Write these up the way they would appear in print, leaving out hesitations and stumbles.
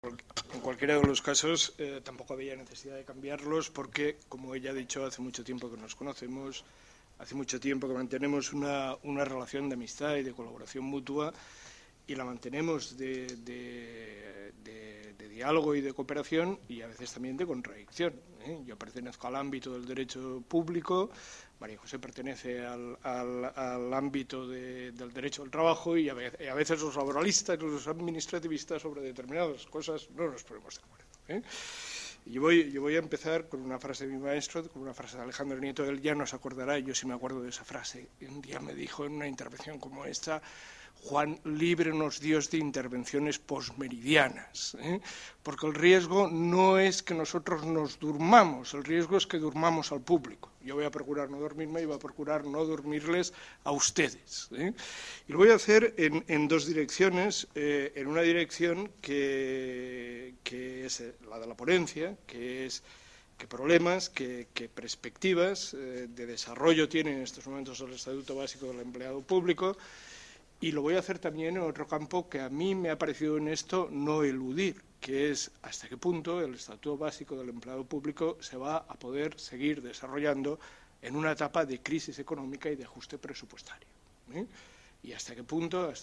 En cualquiera de los casos, tampoco había necesidad de cambiarlos porque, como ella ha dicho, hace mucho tiempo que nos conocemos, hace mucho tiempo que mantenemos una relación de amistad y de colaboración mutua y la mantenemos de diálogo y de cooperación y a veces también de contradicción. Yo pertenezco al ámbito del derecho público, María José pertenece al ámbito del derecho del trabajo y a veces los laboralistas y los administrativistas sobre determinadas cosas no nos ponemos de acuerdo. Yo voy a empezar con una frase de mi maestro, con una frase de Alejandro Nieto. Él ya no se acordará, yo sí me acuerdo de esa frase. Un día me dijo en una intervención como esta: Juan, líbrenos Dios de intervenciones posmeridianas, porque el riesgo no es que nosotros nos durmamos, el riesgo es que durmamos al público. Yo voy a procurar no dormirme y voy a procurar no dormirles a ustedes. Y lo voy a hacer en dos direcciones. En una dirección que es la de la ponencia, que es qué problemas, qué perspectivas de desarrollo tiene en estos momentos el Estatuto Básico del Empleado Público. Y lo voy a hacer también en otro campo que a mí me ha parecido honesto no eludir, que es hasta qué punto el Estatuto Básico del Empleado Público se va a poder seguir desarrollando en una etapa de crisis económica y de ajuste presupuestario. Y hasta qué punto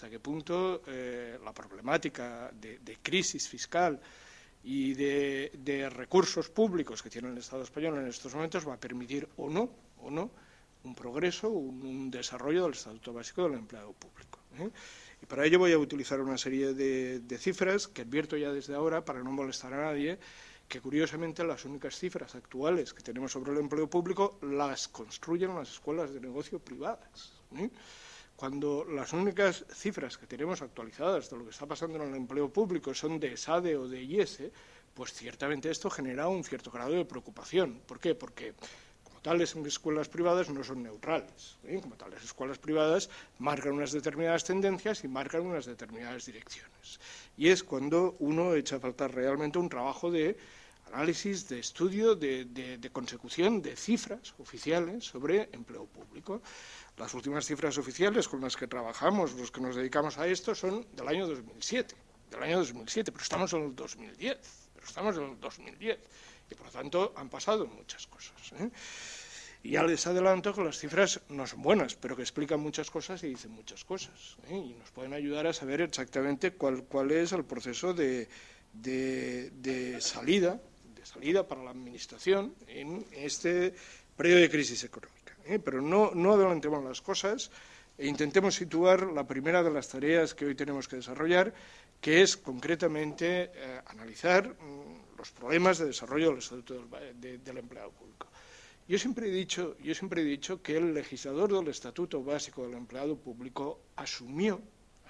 la problemática de crisis fiscal y de recursos públicos que tiene el Estado español en estos momentos va a permitir o no un progreso, un desarrollo del Estatuto Básico del Empleado Público. Y para ello voy a utilizar una serie de cifras que advierto ya desde ahora, para no molestar a nadie, que curiosamente las únicas cifras actuales que tenemos sobre el empleo público las construyen las escuelas de negocio privadas. Cuando las únicas cifras que tenemos actualizadas de lo que está pasando en el empleo público son de ESADE o de IESE, pues ciertamente esto genera un cierto grado de preocupación. ¿Por qué? Porque tales escuelas privadas no son neutrales. Como tales escuelas privadas marcan unas determinadas tendencias y marcan unas determinadas direcciones. Y es cuando uno echa a faltar realmente un trabajo de análisis, de estudio, de consecución de cifras oficiales sobre empleo público. Las últimas cifras oficiales con las que trabajamos, los que nos dedicamos a esto, son del año 2007. Pero estamos en el 2010. Y, por lo tanto, han pasado muchas cosas. Y ya les adelanto que las cifras no son buenas, pero que explican muchas cosas y dicen muchas cosas. Y nos pueden ayudar a saber exactamente cuál es el proceso de salida para la Administración en este periodo de crisis económica. Pero no adelantemos las cosas e intentemos situar la primera de las tareas que hoy tenemos que desarrollar, que es concretamente analizar los problemas de desarrollo del Estatuto del Empleado Público. Yo siempre he dicho que el legislador del Estatuto Básico del Empleado Público asumió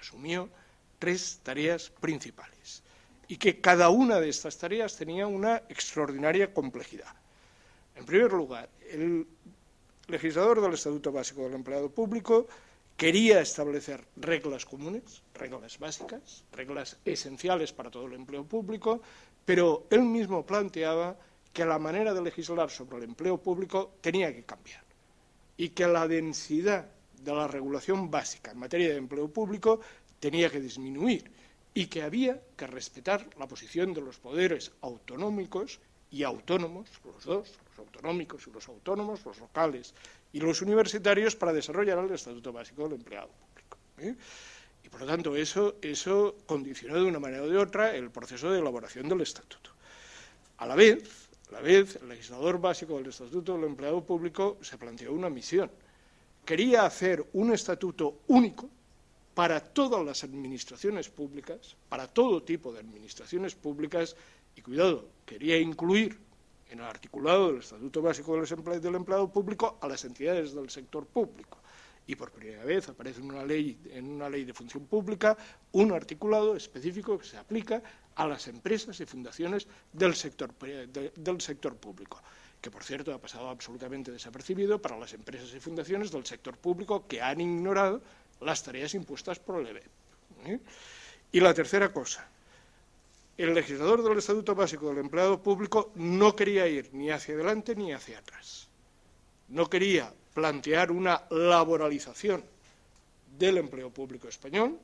3 tareas principales y que cada una de estas tareas tenía una extraordinaria complejidad. En primer lugar, el legislador del Estatuto Básico del Empleado Público quería establecer reglas comunes, reglas básicas, reglas esenciales para todo el empleo público, pero él mismo planteaba que la manera de legislar sobre el empleo público tenía que cambiar y que la densidad de la regulación básica en materia de empleo público tenía que disminuir y que había que respetar la posición de los poderes autonómicos y autónomos, los dos, los autonómicos y los autónomos, los locales y los universitarios, para desarrollar el Estatuto Básico del Empleado Público. Y, por lo tanto, eso condicionó de una manera o de otra el proceso de elaboración del Estatuto. A la vez, el legislador básico del Estatuto del Empleado Público se planteó una misión. Quería hacer un estatuto único para todas las administraciones públicas, para todo tipo de administraciones públicas, y cuidado, quería incluir en el articulado del Estatuto Básico del Empleado Público a las entidades del sector público. Y por primera vez aparece en una ley de función pública un articulado específico que se aplica a las empresas y fundaciones del sector público, que, por cierto, ha pasado absolutamente desapercibido para las empresas y fundaciones del sector público que han ignorado las tareas impuestas por el EBEP. Y la tercera cosa: el legislador del Estatuto Básico del Empleado Público no quería ir ni hacia adelante ni hacia atrás. No quería plantear una laboralización del empleo público español,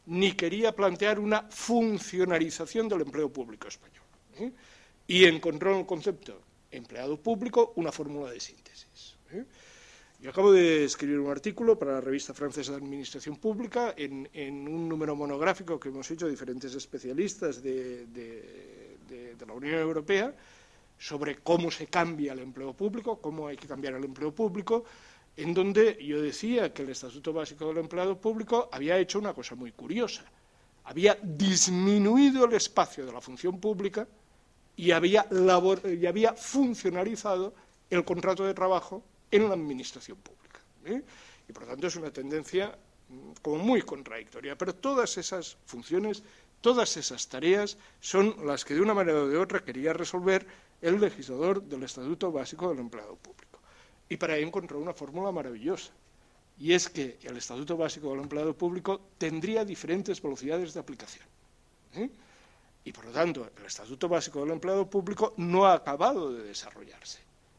ni quería plantear una funcionarización del empleo público español. Y encontró en el concepto empleado público una fórmula de síntesis. Yo acabo de escribir un artículo para la revista francesa de Administración Pública en un número monográfico que hemos hecho diferentes especialistas de la Unión Europea sobre cómo se cambia el empleo público, cómo hay que cambiar el empleo público, en donde yo decía que el Estatuto Básico del Empleado Público había hecho una cosa muy curiosa. Había disminuido el espacio de la función pública y había funcionalizado el contrato de trabajo en la administración pública. Y por lo tanto es una tendencia como muy contradictoria. Pero todas esas funciones, todas esas tareas son las que de una manera o de otra quería resolver el legislador del Estatuto Básico del Empleado Público. Y para ello encontró una fórmula maravillosa. Y es que el Estatuto Básico del Empleado Público tendría diferentes velocidades de aplicación. Y por lo tanto, el Estatuto Básico del Empleado Público no ha acabado de desarrollarse.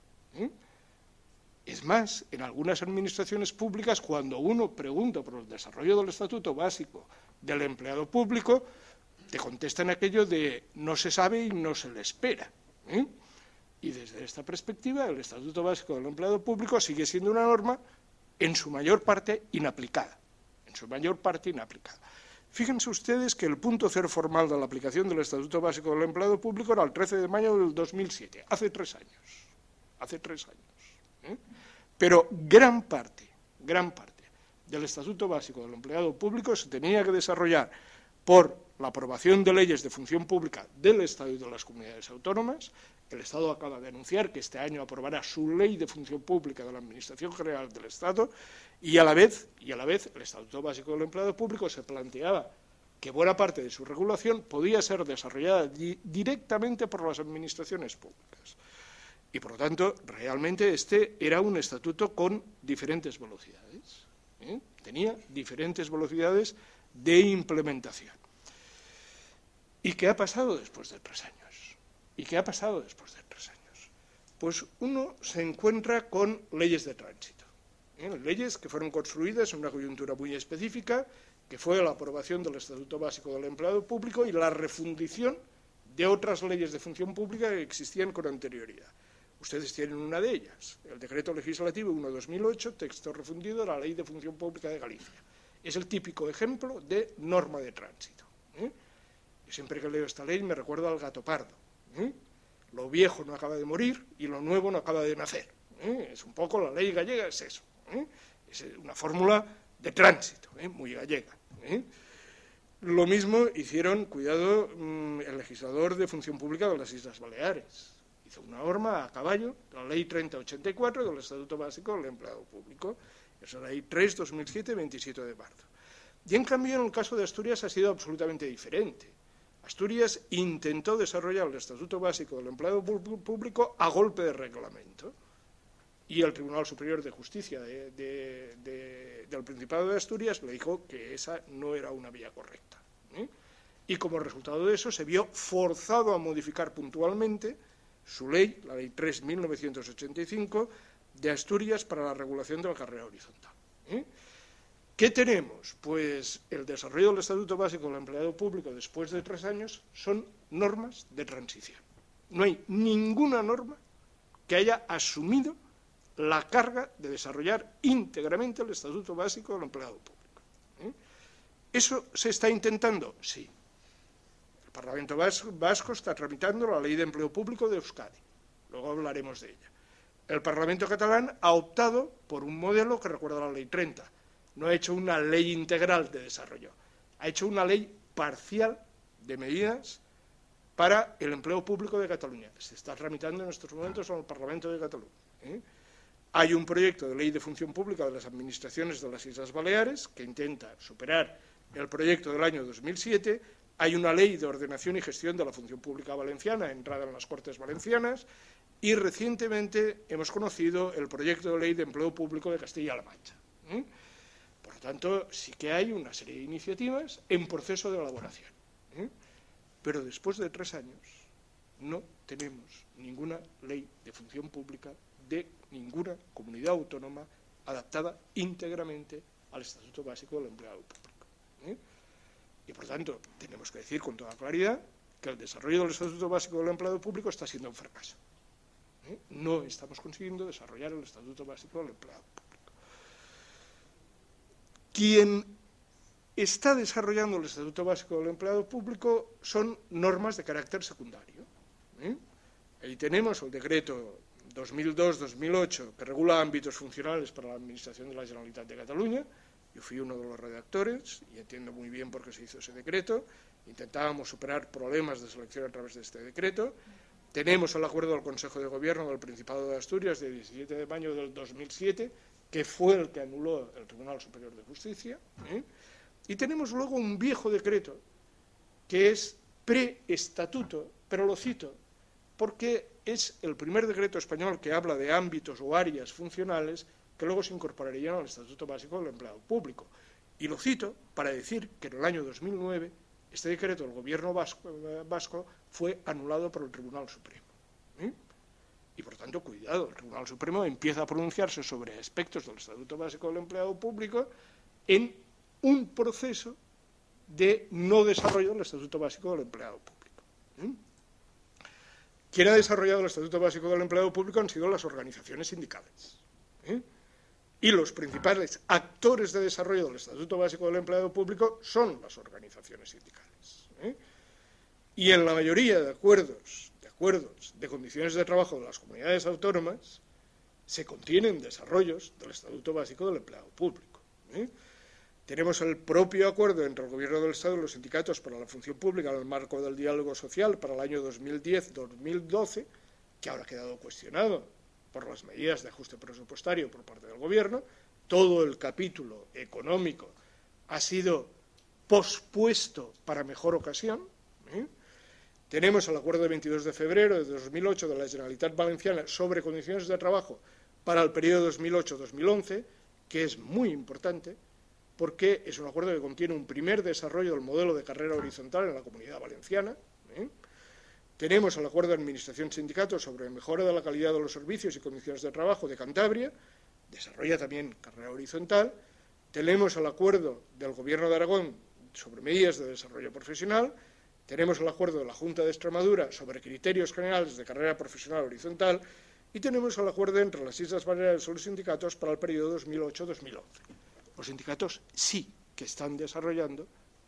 Es más, en algunas administraciones públicas, cuando uno pregunta por el desarrollo del Estatuto Básico del Empleado Público, te contestan aquello de no se sabe y no se le espera. Y desde esta perspectiva, el Estatuto Básico del Empleado Público sigue siendo una norma en su mayor parte inaplicada. Fíjense ustedes que el punto cero formal de la aplicación del Estatuto Básico del Empleado Público era el 13 de mayo del 2007, hace 3 años. Pero gran parte del Estatuto Básico del Empleado Público se tenía que desarrollar por la aprobación de leyes de función pública del Estado y de las comunidades autónomas. El Estado acaba de anunciar que este año aprobará su ley de función pública de la Administración General del Estado y a la vez el Estatuto Básico del Empleado Público se planteaba que buena parte de su regulación podía ser desarrollada directamente por las administraciones públicas. Y, por lo tanto, realmente este era un estatuto con diferentes velocidades. Tenía diferentes velocidades de implementación. ¿Y qué ha pasado después de 3 años? Pues uno se encuentra con leyes de tránsito. Leyes que fueron construidas en una coyuntura muy específica, que fue la aprobación del Estatuto Básico del Empleado Público y la refundición de otras leyes de función pública que existían con anterioridad. Ustedes tienen una de ellas, el Decreto Legislativo 1/2008, texto refundido de la Ley de Función Pública de Galicia. Es el típico ejemplo de norma de tránsito. Yo siempre que leo esta ley me recuerdo al gato pardo. Lo viejo no acaba de morir y lo nuevo no acaba de nacer. Es un poco la ley gallega, es eso. Es una fórmula de tránsito, muy gallega. Lo mismo hicieron, cuidado, el legislador de función pública de las Islas Baleares. Hizo una norma a caballo, la Ley 3084 del Estatuto Básico del Empleado Público. Es la Ley 3/2007, 27 de marzo. Y en cambio, en el caso de Asturias ha sido absolutamente diferente. Asturias intentó desarrollar el Estatuto Básico del Empleado Público a golpe de reglamento. Y el Tribunal Superior de Justicia del Principado de Asturias le dijo que esa no era una vía correcta. Y como resultado de eso se vio forzado a modificar puntualmente su ley, la Ley 3/1985, de Asturias para la regulación de la carrera horizontal. ¿Qué tenemos? Pues el desarrollo del Estatuto Básico del Empleado Público después de 3 años son normas de transición. No hay ninguna norma que haya asumido la carga de desarrollar íntegramente el Estatuto Básico del Empleado Público. ¿Eso se está intentando? Sí. El Parlamento Vasco está tramitando la Ley de Empleo Público de Euskadi. Luego hablaremos de ella. El Parlamento catalán ha optado por un modelo que recuerda a la Ley 30. No ha hecho una ley integral de desarrollo. Ha hecho una ley parcial de medidas para el empleo público de Cataluña. Se está tramitando en estos momentos en el Parlamento de Cataluña. Hay un proyecto de ley de función pública de las administraciones de las Islas Baleares que intenta superar el proyecto del año 2007. Hay una ley de ordenación y gestión de la función pública valenciana, entrada en las Cortes Valencianas, y recientemente hemos conocido el proyecto de ley de empleo público de Castilla-La Mancha. Por lo tanto, sí que hay una serie de iniciativas en proceso de elaboración. Pero después de 3 años no tenemos ninguna ley de función pública de ninguna comunidad autónoma adaptada íntegramente al Estatuto Básico del Empleado Público. Y, por tanto, tenemos que decir con toda claridad que el desarrollo del Estatuto Básico del Empleado Público está siendo un fracaso. No estamos consiguiendo desarrollar el Estatuto Básico del Empleado Público. Quien está desarrollando el Estatuto Básico del Empleado Público son normas de carácter secundario. Ahí tenemos el decreto 2002-2008 que regula ámbitos funcionales para la Administración de la Generalitat de Cataluña. Yo fui uno de los redactores y entiendo muy bien por qué se hizo ese decreto. Intentábamos superar problemas de selección a través de este decreto. Tenemos el acuerdo del Consejo de Gobierno del Principado de Asturias de 17 de mayo del 2007, que fue el que anuló el Tribunal Superior de Justicia. Y tenemos luego un viejo decreto que es preestatuto, pero lo cito porque es el primer decreto español que habla de ámbitos o áreas funcionales que luego se incorporarían al Estatuto Básico del Empleado Público. Y lo cito para decir que en el año 2009 este decreto del Gobierno vasco fue anulado por el Tribunal Supremo. Y, por tanto, cuidado, el Tribunal Supremo empieza a pronunciarse sobre aspectos del Estatuto Básico del Empleado Público en un proceso de no desarrollo del Estatuto Básico del Empleado Público. Quien ha desarrollado el Estatuto Básico del Empleado Público han sido las organizaciones sindicales. Y los principales actores de desarrollo del Estatuto Básico del Empleado Público son las organizaciones sindicales. Y en la mayoría de acuerdos de condiciones de trabajo de las comunidades autónomas se contienen desarrollos del Estatuto Básico del Empleado Público. Tenemos el propio acuerdo entre el Gobierno del Estado y los sindicatos para la función pública en el marco del diálogo social para el año 2010-2012, que ahora ha quedado cuestionado por las medidas de ajuste presupuestario por parte del Gobierno. Todo el capítulo económico ha sido pospuesto para mejor ocasión. Tenemos el acuerdo de 22 de febrero de 2008 de la Generalitat Valenciana sobre condiciones de trabajo para el periodo 2008-2011, que es muy importante, porque es un acuerdo que contiene un primer desarrollo del modelo de carrera horizontal en la Comunidad Valenciana. Tenemos el acuerdo de Administración-Sindicatos sobre mejora de la calidad de los servicios y condiciones de trabajo de Cantabria, desarrolla también carrera horizontal. Tenemos el acuerdo del Gobierno de Aragón sobre medidas de desarrollo profesional. Tenemos el acuerdo de la Junta de Extremadura sobre criterios generales de carrera profesional horizontal. Y tenemos el acuerdo entre las Islas Baleares y los sindicatos para el periodo 2008-2011. Los sindicatos sí que están desarrollando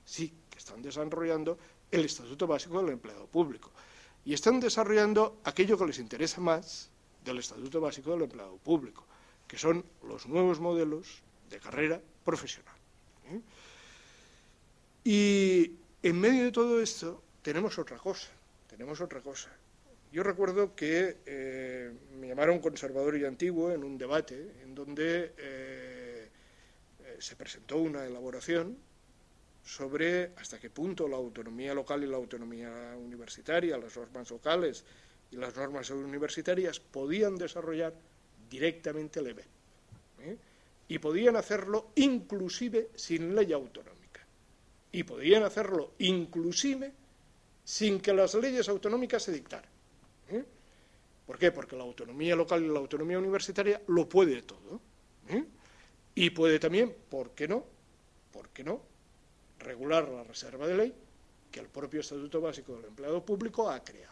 el Estatuto Básico del Empleado Público. Y están desarrollando aquello que les interesa más del Estatuto Básico del Empleado Público, que son los nuevos modelos de carrera profesional. Y en medio de todo esto tenemos otra cosa. Yo recuerdo que me llamaron conservador y antiguo en un debate en donde se presentó una elaboración sobre hasta qué punto la autonomía local y la autonomía universitaria, las normas locales y las normas universitarias podían desarrollar directamente el EBEP. Y podían hacerlo inclusive sin ley autonómica. Y podían hacerlo inclusive sin que las leyes autonómicas se dictaran. ¿Por qué? Porque la autonomía local y la autonomía universitaria lo puede todo. Y puede también, ¿por qué no? Regular la reserva de ley que el propio Estatuto Básico del Empleado Público ha creado.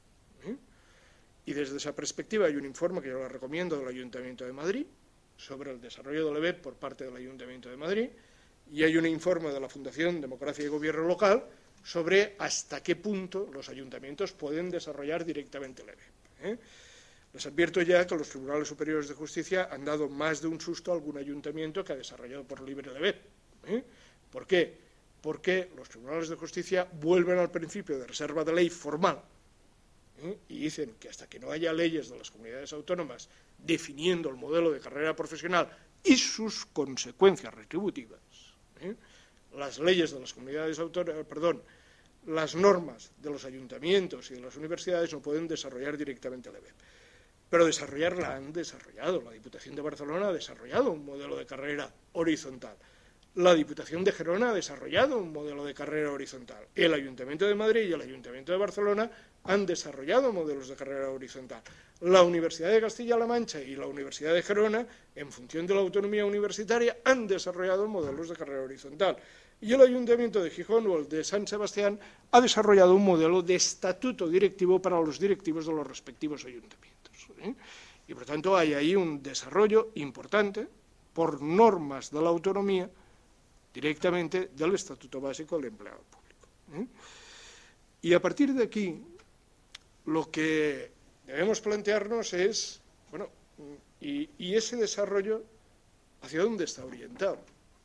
Y desde esa perspectiva hay un informe que yo le recomiendo del Ayuntamiento de Madrid sobre el desarrollo del EBEP por parte del Ayuntamiento de Madrid, y hay un informe de la Fundación Democracia y Gobierno Local sobre hasta qué punto los ayuntamientos pueden desarrollar directamente el EBEP. Les advierto ya que los Tribunales Superiores de Justicia han dado más de un susto a algún ayuntamiento que ha desarrollado por libre el EBEP. ¿Por qué? Porque los Tribunales de Justicia vuelven al principio de reserva de ley formal y dicen que hasta que no haya leyes de las comunidades autónomas definiendo el modelo de carrera profesional y sus consecuencias retributivas, las leyes de las comunidades autónomas, las normas de los ayuntamientos y de las universidades no pueden desarrollar directamente el EBEP. Pero desarrollarla han desarrollado. La Diputación de Barcelona ha desarrollado un modelo de carrera horizontal. La Diputación de Gerona ha desarrollado un modelo de carrera horizontal. El Ayuntamiento de Madrid y el Ayuntamiento de Barcelona han desarrollado modelos de carrera horizontal. La Universidad de Castilla-La Mancha y la Universidad de Gerona, en función de la autonomía universitaria, han desarrollado modelos de carrera horizontal. Y el Ayuntamiento de Gijón o el de San Sebastián ha desarrollado un modelo de estatuto directivo para los directivos de los respectivos ayuntamientos. Y, por tanto, hay ahí un desarrollo importante por normas de la autonomía directamente del Estatuto Básico del Empleado Público. Y a partir de aquí, lo que debemos plantearnos es, bueno, y ese desarrollo, ¿hacia dónde está orientado?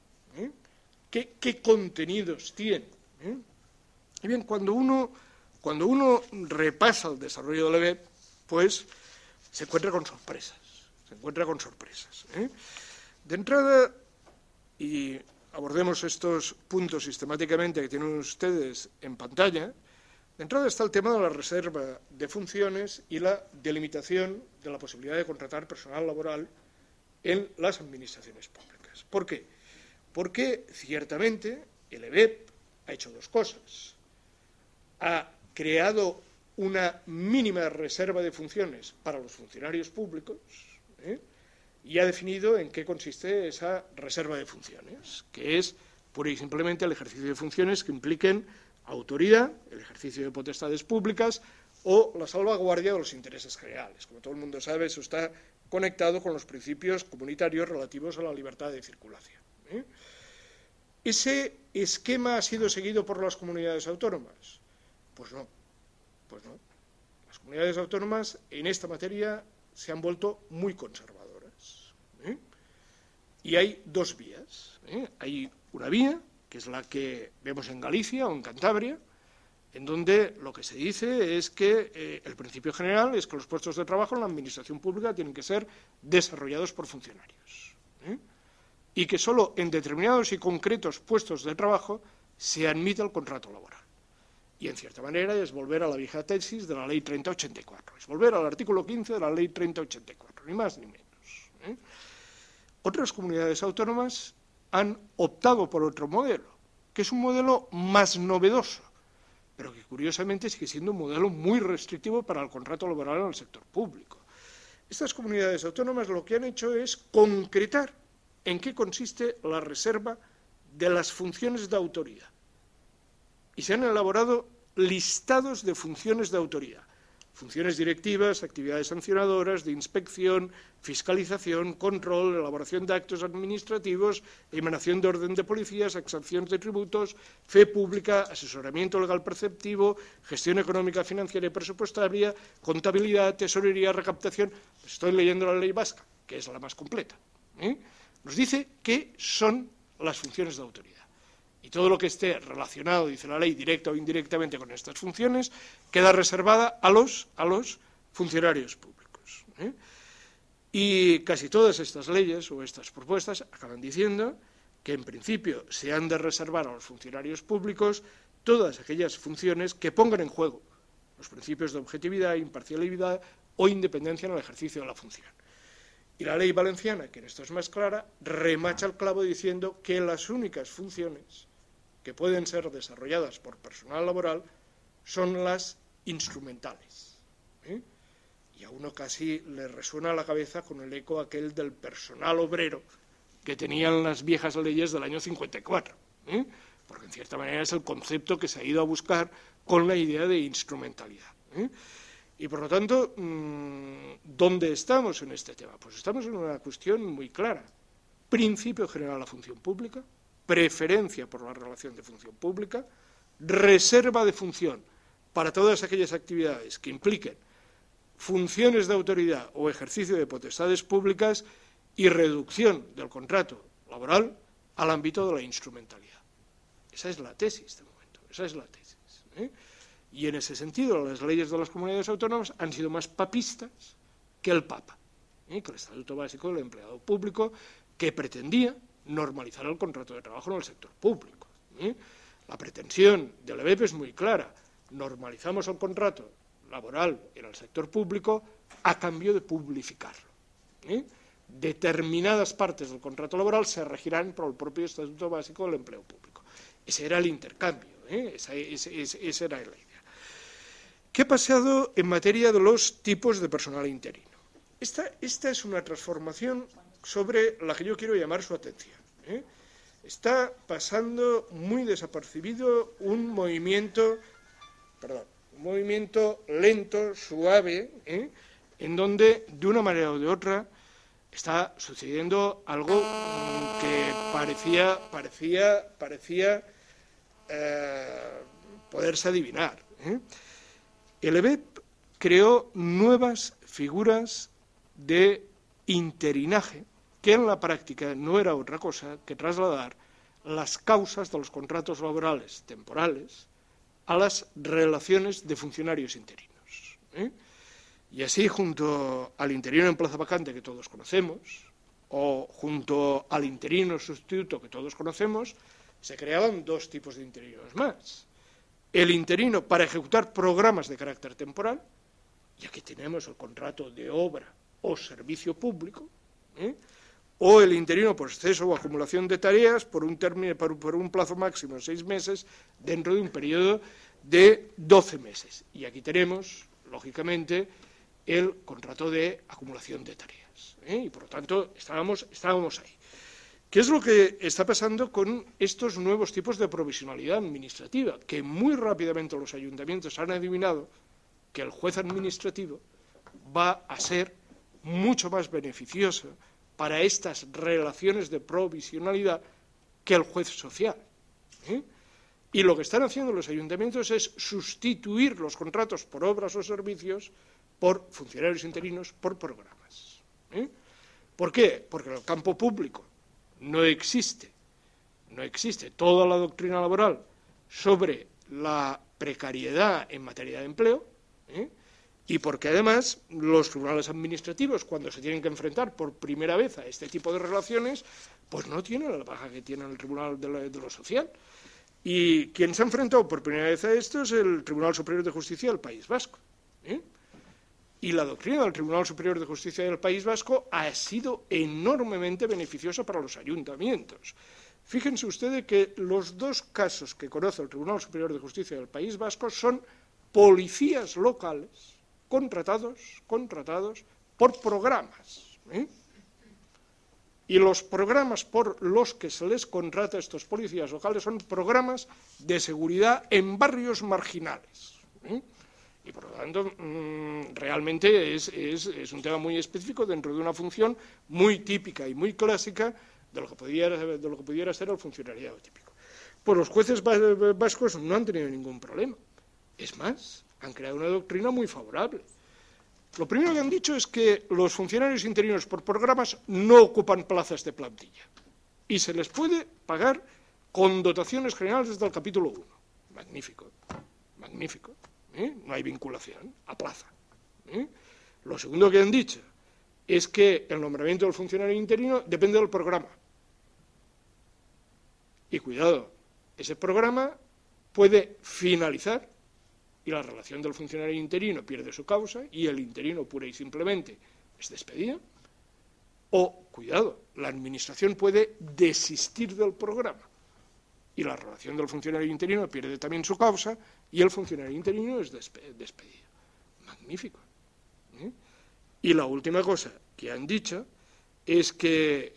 ¿Qué contenidos tiene? Y bien, cuando uno repasa el desarrollo de la EBEP, pues se encuentra con sorpresas. De entrada, y abordemos estos puntos sistemáticamente que tienen ustedes en pantalla, de entrada está el tema de la reserva de funciones y la delimitación de la posibilidad de contratar personal laboral en las administraciones públicas. ¿Por qué? Porque, ciertamente, el EBEP ha hecho dos cosas. Ha creado una mínima reserva de funciones para los funcionarios públicos y ha definido en qué consiste esa reserva de funciones, que es pura y simplemente el ejercicio de funciones que impliquen autoridad, el ejercicio de potestades públicas o la salvaguardia de los intereses generales. Como todo el mundo sabe, eso está conectado con los principios comunitarios relativos a la libertad de circulación. ¿Ese esquema ha sido seguido por las comunidades autónomas? Pues no. Las comunidades autónomas en esta materia se han vuelto muy conservadoras. Y hay dos vías. Hay una vía, que es la que vemos en Galicia o en Cantabria, en donde lo que se dice es que el principio general es que los puestos de trabajo en la administración pública tienen que ser desarrollados por funcionarios. Y que solo en determinados y concretos puestos de trabajo se admite el contrato laboral. Y, en cierta manera, es volver a la vieja tesis de la Ley 3084, es volver al artículo 15 de la Ley 3084, ni más ni menos. Otras comunidades autónomas han optado por otro modelo, que es un modelo más novedoso, pero que, curiosamente, sigue siendo un modelo muy restrictivo para el contrato laboral en el sector público. Estas comunidades autónomas lo que han hecho es concretar en qué consiste la reserva de las funciones de autoridad. Y se han elaborado listados de funciones de autoridad. Funciones directivas, actividades sancionadoras, de inspección, fiscalización, control, elaboración de actos administrativos, emanación de orden de policías, exacción de tributos, fe pública, asesoramiento legal perceptivo, gestión económica, financiera y presupuestaria, contabilidad, tesorería, recaptación. Estoy leyendo la ley vasca, que es la más completa. Nos dice qué son las funciones de autoridad. Y todo lo que esté relacionado, dice la ley, directa o indirectamente con estas funciones, queda reservada a los funcionarios públicos. Y casi todas estas leyes o estas propuestas acaban diciendo que, en principio, se han de reservar a los funcionarios públicos todas aquellas funciones que pongan en juego los principios de objetividad, imparcialidad o independencia en el ejercicio de la función. Y la ley valenciana, que en esto es más clara, remacha el clavo diciendo que las únicas funciones que pueden ser desarrolladas por personal laboral son las instrumentales. Y a uno casi le resuena a la cabeza con el eco aquel del personal obrero que tenían las viejas leyes del año 54, porque en cierta manera es el concepto que se ha ido a buscar con la idea de instrumentalidad. Y, por lo tanto, ¿dónde estamos en este tema? Pues estamos en una cuestión muy clara. Principio general de la función pública, preferencia por la relación de función pública, reserva de función para todas aquellas actividades que impliquen funciones de autoridad o ejercicio de potestades públicas y reducción del contrato laboral al ámbito de la instrumentalidad. Esa es la tesis de momento, esa es la tesis. Y en ese sentido, las leyes de las comunidades autónomas han sido más papistas que el Papa, que el Estatuto Básico del Empleado Público, que pretendía normalizar el contrato de trabajo en el sector público. La pretensión del EBEP es muy clara. Normalizamos el contrato laboral en el sector público a cambio de publificarlo. Determinadas partes del contrato laboral se regirán por el propio Estatuto Básico del Empleo Público. Ese era el intercambio, esa era la idea. ¿Qué ha pasado en materia de los tipos de personal interino? Esta es una transformación sobre la que yo quiero llamar su atención. está pasando muy desapercibido un movimiento lento, suave, en donde, de una manera o de otra, está sucediendo algo que parecía poderse adivinar. El EBEP creó nuevas figuras de interinaje, que en la práctica no era otra cosa que trasladar las causas de los contratos laborales temporales a las relaciones de funcionarios interinos. Y así, junto al interino en plaza vacante que todos conocemos, o junto al interino sustituto que todos conocemos, se creaban dos tipos de interinos más. El interino para ejecutar programas de carácter temporal, y aquí tenemos el contrato de obra o servicio público, o el interino por exceso o acumulación de tareas por un plazo máximo de 6 meses dentro de un periodo de 12 meses. Y aquí tenemos, lógicamente, el contrato de acumulación de tareas. Y, por lo tanto, estábamos ahí. ¿Qué es lo que está pasando con estos nuevos tipos de provisionalidad administrativa? Que muy rápidamente los ayuntamientos han adivinado que el juez administrativo va a ser mucho más beneficioso para estas relaciones de provisionalidad que el juez social. Y lo que están haciendo los ayuntamientos es sustituir los contratos por obras o servicios por funcionarios interinos, por programas. ¿Por qué? Porque en el campo público no existe toda la doctrina laboral sobre la precariedad en materia de empleo, y porque además los tribunales administrativos, cuando se tienen que enfrentar por primera vez a este tipo de relaciones, pues no tienen la baja que tiene el Tribunal de lo Social. Y quien se ha enfrentado por primera vez a esto es el Tribunal Superior de Justicia del País Vasco. Y la doctrina del Tribunal Superior de Justicia del País Vasco ha sido enormemente beneficiosa para los ayuntamientos. Fíjense ustedes que los dos casos que conoce el Tribunal Superior de Justicia del País Vasco son policías locales contratados por programas. Y los programas por los que se les contrata a estos policías locales son programas de seguridad en barrios marginales. Y por lo tanto, realmente es un tema muy específico dentro de una función muy típica y muy clásica de lo que pudiera ser el funcionariado típico. Pues los jueces vascos no han tenido ningún problema. Es más, han creado una doctrina muy favorable. Lo primero que han dicho es que los funcionarios interinos por programas no ocupan plazas de plantilla y se les puede pagar con dotaciones generales desde el capítulo 1. Magnífico, magnífico. No hay vinculación a plaza. Lo segundo que han dicho es que el nombramiento del funcionario interino depende del programa. Y cuidado, ese programa puede finalizar y la relación del funcionario interino pierde su causa y el interino pura y simplemente es despedido. O, cuidado, la administración puede desistir del programa y la relación del funcionario interino pierde también su causa y el funcionario interino es despedido. Magnífico. Y la última cosa que han dicho es que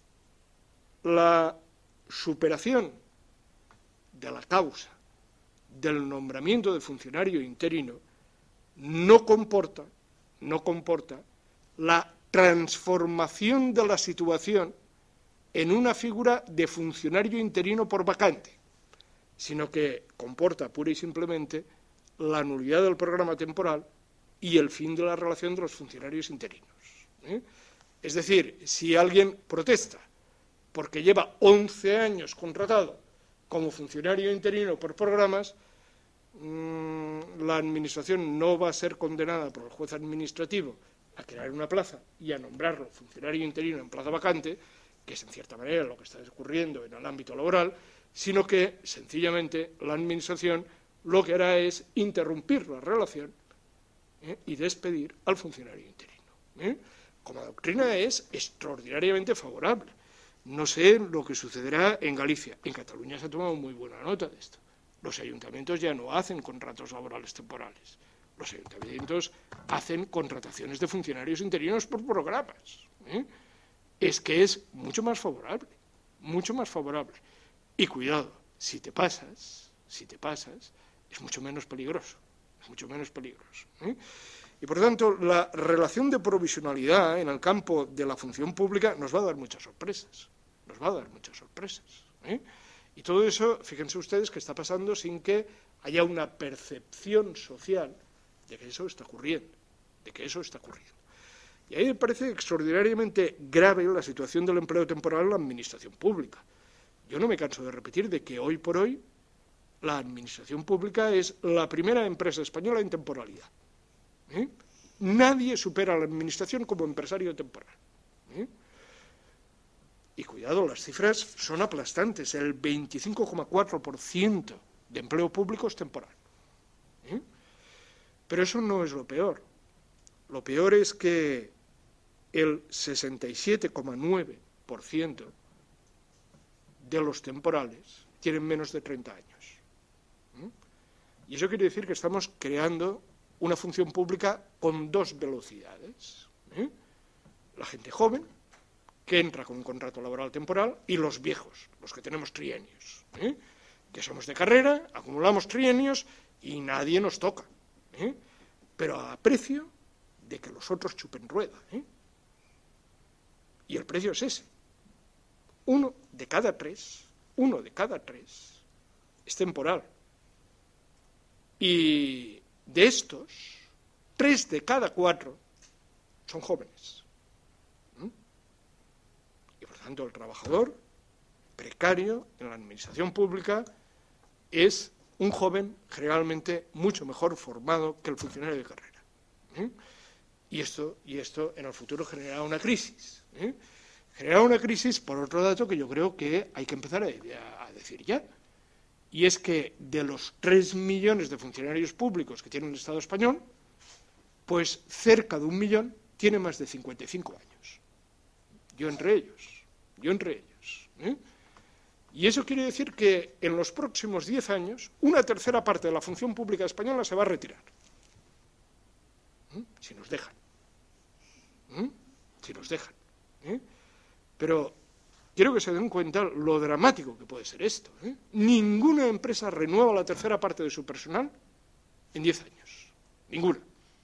la superación de la causa del nombramiento de funcionario interino no comporta la transformación de la situación en una figura de funcionario interino por vacante, sino que comporta pura y simplemente la nulidad del programa temporal y el fin de la relación de los funcionarios interinos. Es decir, si alguien protesta porque lleva 11 años contratado como funcionario interino por programas, la administración no va a ser condenada por el juez administrativo a crear una plaza y a nombrarlo funcionario interino en plaza vacante, que es en cierta manera lo que está ocurriendo en el ámbito laboral, sino que sencillamente la administración lo que hará es interrumpir la relación y despedir al funcionario interino. Como doctrina es extraordinariamente favorable. No sé lo que sucederá en Galicia. En Cataluña se ha tomado muy buena nota de esto. Los ayuntamientos ya no hacen contratos laborales temporales. Los ayuntamientos hacen contrataciones de funcionarios interinos por programas. Es que es mucho más favorable. mucho más favorable. Y cuidado, si te pasas, es mucho menos peligroso, ¿eh? Y por tanto, la relación de provisionalidad en el campo de la función pública nos va a dar muchas sorpresas, ¿eh? Y todo eso, fíjense ustedes que está pasando sin que haya una percepción social de que eso está ocurriendo, Y a mí me parece extraordinariamente grave la situación del empleo temporal en la administración pública. Yo no me canso de repetir de que hoy por hoy la administración pública es la primera empresa española en temporalidad, ¿eh? Nadie supera a la administración como empresario temporal, ¿eh? Y cuidado, las cifras son aplastantes. El 25,4% de empleo público es temporal, ¿eh? Pero eso no es lo peor. Lo peor es que el 67,9% de los temporales tienen menos de 30 años. Y eso quiere decir que estamos creando una función pública con dos velocidades, ¿eh? La gente joven, que entra con un contrato laboral temporal, y los viejos, los que tenemos trienios, ¿eh? Que somos de carrera, acumulamos trienios y nadie nos toca, ¿eh? Pero a precio de que los otros chupen rueda, ¿eh? Y el precio es ese. Uno de cada tres es temporal. Y de estos, 3 de cada 4 son jóvenes. Y por tanto el trabajador precario en la administración pública es un joven generalmente mucho mejor formado que el funcionario de carrera. Y esto en el futuro generará una crisis. Generará una crisis por otro dato que yo creo que hay que empezar a decir ya. Y es que de los 3 millones de funcionarios públicos que tiene el Estado español, pues cerca de 1 millón tiene más de 55 años. Yo entre ellos. ¿Eh? Y eso quiere decir que en los próximos 10 años, una tercera parte de la función pública española se va a retirar. Si nos dejan. Pero quiero que se den cuenta lo dramático que puede ser esto, ¿eh? Ninguna empresa renueva la tercera parte de su personal en 10 años. Ninguna.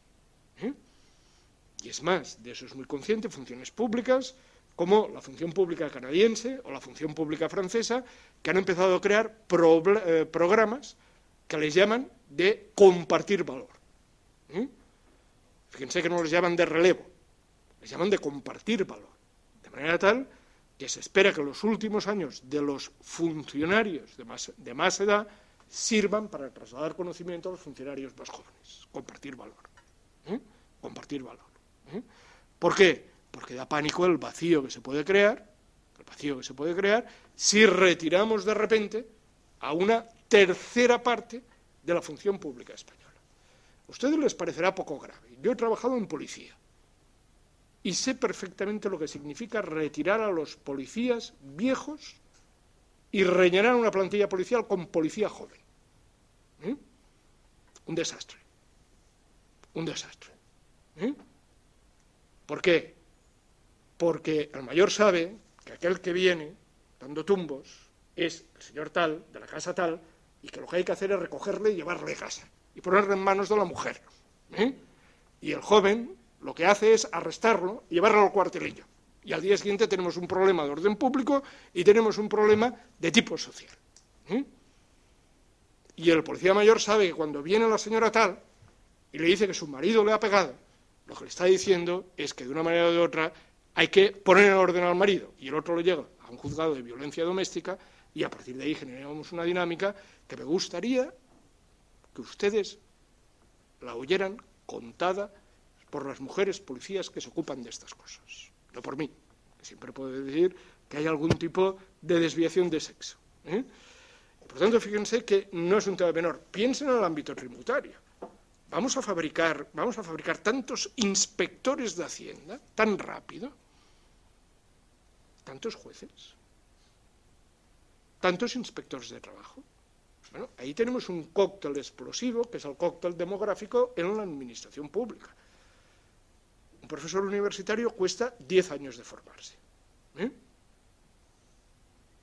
Y es más, de eso es muy consciente funciones públicas como la función pública canadiense o la función pública francesa, que han empezado a crear programas que les llaman de compartir valor. Fíjense que no les llaman de relevo, les llaman de compartir valor. De manera tal que se espera que los últimos años de los funcionarios de más edad sirvan para trasladar conocimiento a los funcionarios más jóvenes. Compartir valor. ¿Por qué? Porque da pánico el vacío que se puede crear, si retiramos de repente a una tercera parte de la función pública española. A ustedes les parecerá poco grave. Yo he trabajado en policía y sé perfectamente lo que significa retirar a los policías viejos y rellenar una plantilla policial con policía joven. Un desastre. ¿Por qué? Porque el mayor sabe que aquel que viene dando tumbos es el señor tal, de la casa tal, y que lo que hay que hacer es recogerle y llevarle a casa y ponerle en manos de la mujer. Y el joven lo que hace es arrestarlo y llevarlo al cuartelillo. Y al día siguiente tenemos un problema de orden público y tenemos un problema de tipo social. Y el policía mayor sabe que cuando viene la señora tal y le dice que su marido le ha pegado, lo que le está diciendo es que de una manera o de otra hay que poner en orden al marido. Y el otro lo llega a un juzgado de violencia doméstica y a partir de ahí generamos una dinámica que me gustaría que ustedes la oyeran contada por las mujeres policías que se ocupan de estas cosas, no por mí, que siempre puedo decir que hay algún tipo de desviación de sexo. Por tanto, fíjense que no es un tema menor. Piensen en el ámbito tributario. Vamos a fabricar tantos inspectores de Hacienda tan rápido, tantos jueces, tantos inspectores de trabajo. Bueno, ahí tenemos un cóctel explosivo, que es el cóctel demográfico en la administración pública. Un profesor universitario cuesta 10 años de formarse.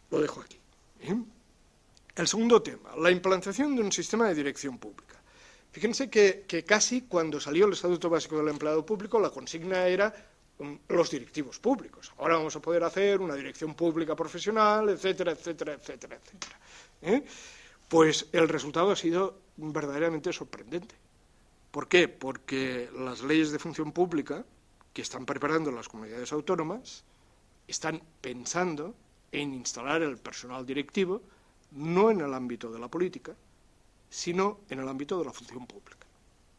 Lo dejo aquí. El segundo tema, la implantación de un sistema de dirección pública. Fíjense que casi cuando salió el Estatuto Básico del Empleado Público, la consigna era los directivos públicos. Ahora vamos a poder hacer una dirección pública profesional, etcétera, etcétera, etcétera, etcétera. Pues el resultado ha sido verdaderamente sorprendente. ¿Por qué? Porque las leyes de función pública que están preparando las comunidades autónomas están pensando en instalar el personal directivo no en el ámbito de la política, sino en el ámbito de la función pública.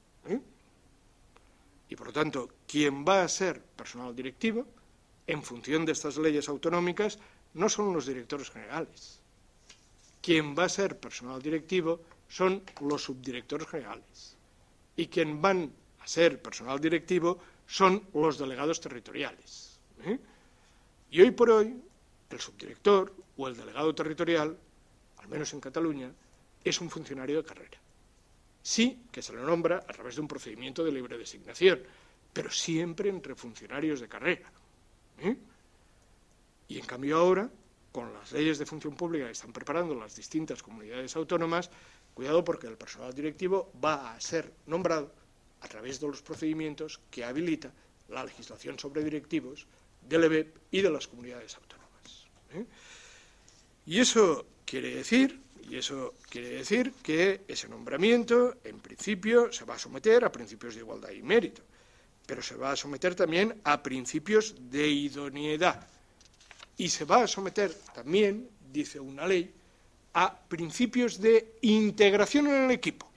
Y, por lo tanto, quien va a ser personal directivo, en función de estas leyes autonómicas, no son los directores generales. Quien va a ser personal directivo son los subdirectores generales. Y quien van a ser personal directivo son los delegados territoriales. Y hoy por hoy, el subdirector o el delegado territorial, al menos en Cataluña, es un funcionario de carrera. Sí que se le nombra a través de un procedimiento de libre designación, pero siempre entre funcionarios de carrera. Y en cambio ahora, con las leyes de función pública que están preparando las distintas comunidades autónomas, cuidado porque el personal directivo va a ser nombrado a través de los procedimientos que habilita la legislación sobre directivos del EBEP y de las comunidades autónomas. Y eso quiere decir que ese nombramiento, en principio, se va a someter a principios de igualdad y mérito, pero se va a someter también a principios de idoneidad. Y se va a someter también, dice una ley, a principios de integración en el equipo.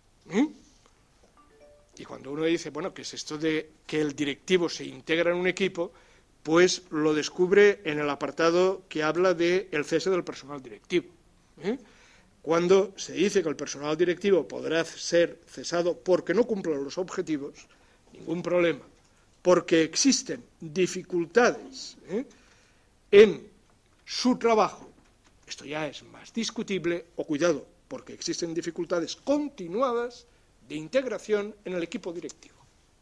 Y cuando uno dice, bueno, ¿qué es esto de que el directivo se integra en un equipo? Pues lo descubre en el apartado que habla del cese del personal directivo. Cuando se dice que el personal directivo podrá ser cesado porque no cumple los objetivos, ningún problema, porque existen dificultades en su trabajo, esto ya es más discutible, o cuidado, porque existen dificultades continuadas de integración en el equipo directivo.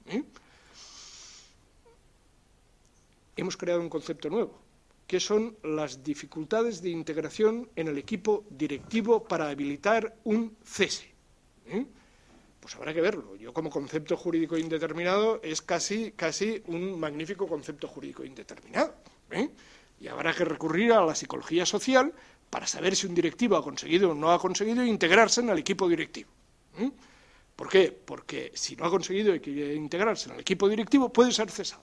Hemos creado un concepto nuevo, que son las dificultades de integración en el equipo directivo para habilitar un cese. Pues habrá que verlo. Yo, como concepto jurídico indeterminado, es casi un magnífico concepto jurídico indeterminado. Y habrá que recurrir a la psicología social para saber si un directivo ha conseguido o no ha conseguido integrarse en el equipo directivo. ¿Por qué? Porque si no ha conseguido integrarse en el equipo directivo, puede ser cesado.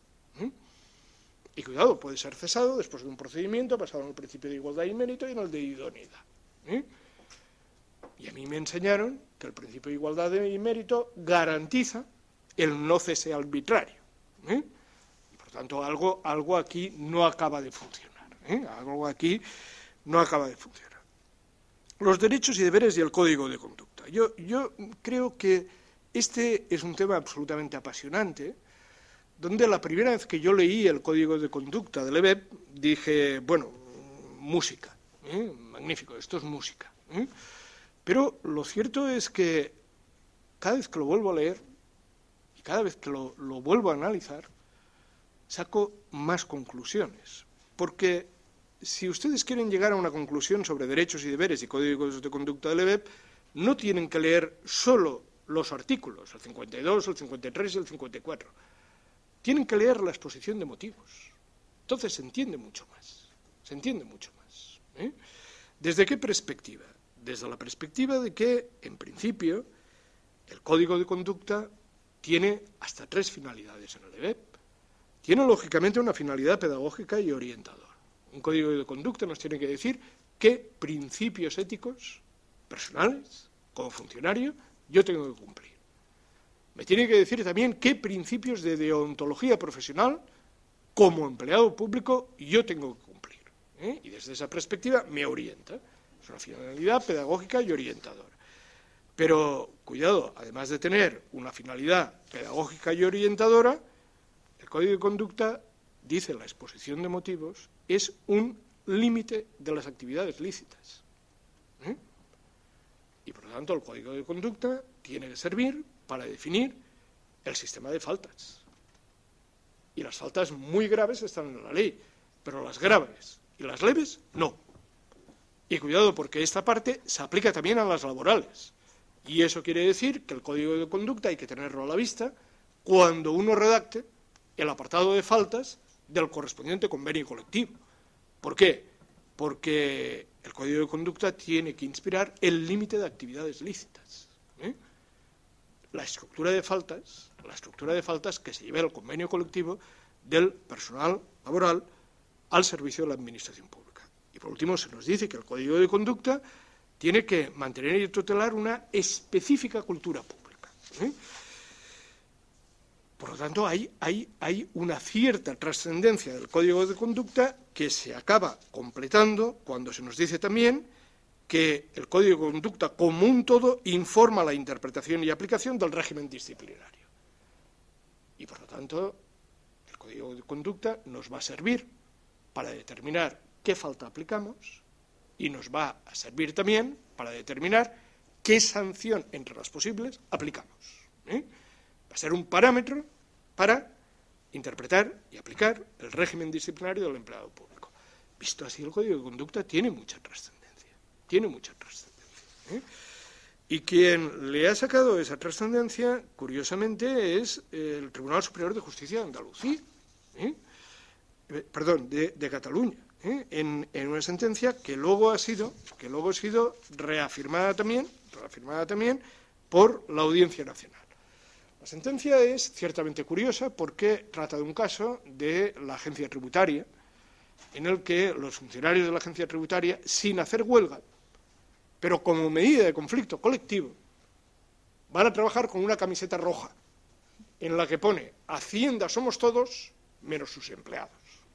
Y cuidado, puede ser cesado después de un procedimiento basado en el principio de igualdad y mérito y en el de idoneidad. Y a mí me enseñaron que el principio de igualdad y mérito garantiza el no cese arbitrario. Y por tanto, algo aquí no acaba de funcionar. Algo aquí no acaba de funcionar. Los derechos y deberes y el código de conducta. Yo creo que este es un tema absolutamente apasionante, donde la primera vez que yo leí el código de conducta del EBEP, dije, bueno, música, magnífico, esto es música. Pero lo cierto es que cada vez que lo vuelvo a leer y cada vez que lo vuelvo a analizar, saco más conclusiones. Porque si ustedes quieren llegar a una conclusión sobre derechos y deberes y códigos de conducta del EBEP, no tienen que leer solo los artículos, el 52, el 53 y el 54. Tienen que leer la exposición de motivos. Entonces se entiende mucho más. ¿Desde qué perspectiva? Desde la perspectiva de que, en principio, el código de conducta tiene hasta 3 finalidades en el EBEP. Tiene, lógicamente, una finalidad pedagógica y orientadora. Un código de conducta nos tiene que decir qué principios éticos, personales, como funcionario, yo tengo que cumplir. Me tiene que decir también qué principios de deontología profesional, como empleado público, yo tengo que cumplir. Y desde esa perspectiva me orienta. Es una finalidad pedagógica y orientadora. Pero, cuidado, además de tener una finalidad pedagógica y orientadora, el Código de Conducta, dice la exposición de motivos, es un límite de las actividades lícitas. Y, por lo tanto, el Código de Conducta tiene que servir para definir el sistema de faltas. Y las faltas muy graves están en la ley, pero las graves y las leves no. Y cuidado, porque esta parte se aplica también a las laborales. Y eso quiere decir que el código de conducta hay que tenerlo a la vista cuando uno redacte el apartado de faltas del correspondiente convenio colectivo. ¿Por qué? Porque el código de conducta tiene que inspirar el límite de actividades lícitas. La estructura de faltas que se lleve al convenio colectivo del personal laboral al servicio de la administración pública. Y por último se nos dice que el código de conducta tiene que mantener y tutelar una específica cultura pública. Por lo tanto, hay una cierta trascendencia del código de conducta que se acaba completando cuando se nos dice también que el código de conducta como un todo informa la interpretación y aplicación del régimen disciplinario. Y por lo tanto, el código de conducta nos va a servir para determinar qué falta aplicamos y nos va a servir también para determinar qué sanción entre las posibles aplicamos. Va a ser un parámetro para interpretar y aplicar el régimen disciplinario del empleado público. Visto así, el código de conducta tiene mucha trascendencia. Y quien le ha sacado esa trascendencia, curiosamente, es el Tribunal Superior de Justicia de Andalucía, de Cataluña, en una sentencia que luego ha sido reafirmada también por la Audiencia Nacional. La sentencia es ciertamente curiosa porque trata de un caso de la agencia tributaria, en el que los funcionarios de la agencia tributaria, sin hacer huelga, pero como medida de conflicto colectivo, van a trabajar con una camiseta roja, en la que pone Hacienda somos todos, menos sus empleados.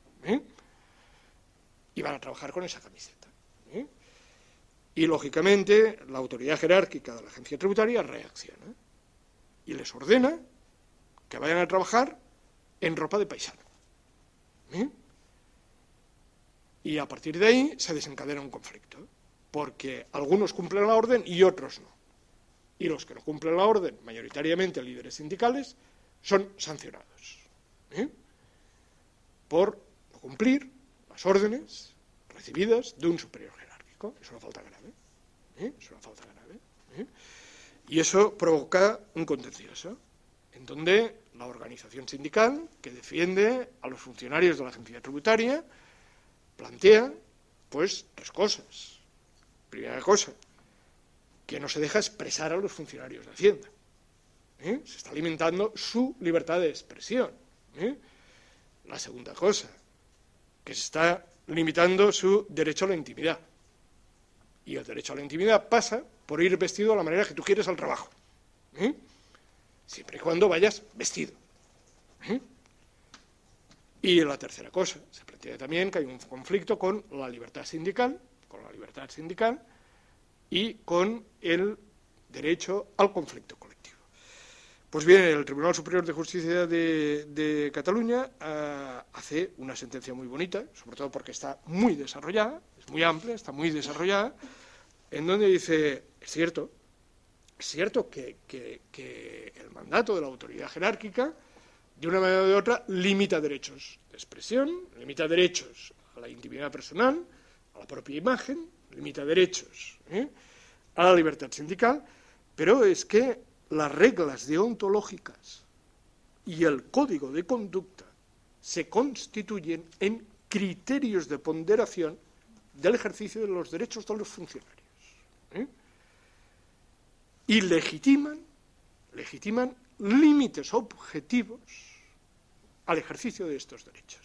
Y van a trabajar con esa camiseta. Y, lógicamente, la autoridad jerárquica de la agencia tributaria reacciona y les ordena que vayan a trabajar en ropa de paisano. Y a partir de ahí se desencadena un conflicto, porque algunos cumplen la orden y otros no. Y los que no cumplen la orden, mayoritariamente líderes sindicales, son sancionados por no cumplir las órdenes recibidas de un superior jerárquico. Es una falta grave. Y eso provoca un contencioso, en donde la organización sindical, que defiende a los funcionarios de la agencia tributaria, plantea, pues, tres cosas. Primera cosa, que no se deja expresar a los funcionarios de Hacienda. Se está limitando su libertad de expresión. La segunda cosa, que se está limitando su derecho a la intimidad. Y el derecho a la intimidad pasa por ir vestido de la manera que tú quieres al trabajo. Siempre y cuando vayas vestido. Y la tercera cosa, se plantea también que hay un conflicto con la libertad sindical y con el derecho al conflicto colectivo. Pues bien, el Tribunal Superior de Justicia de Cataluña hace una sentencia muy bonita, sobre todo porque está muy desarrollada, es muy amplia, está muy desarrollada, en donde dice, es cierto que el mandato de la autoridad jerárquica, de una manera o de otra, limita derechos de expresión, limita derechos a la intimidad personal, a la propia imagen, limita derechos a la libertad sindical, pero es que las reglas deontológicas y el código de conducta se constituyen en criterios de ponderación del ejercicio de los derechos de los funcionarios. Y legitiman límites objetivos al ejercicio de estos derechos.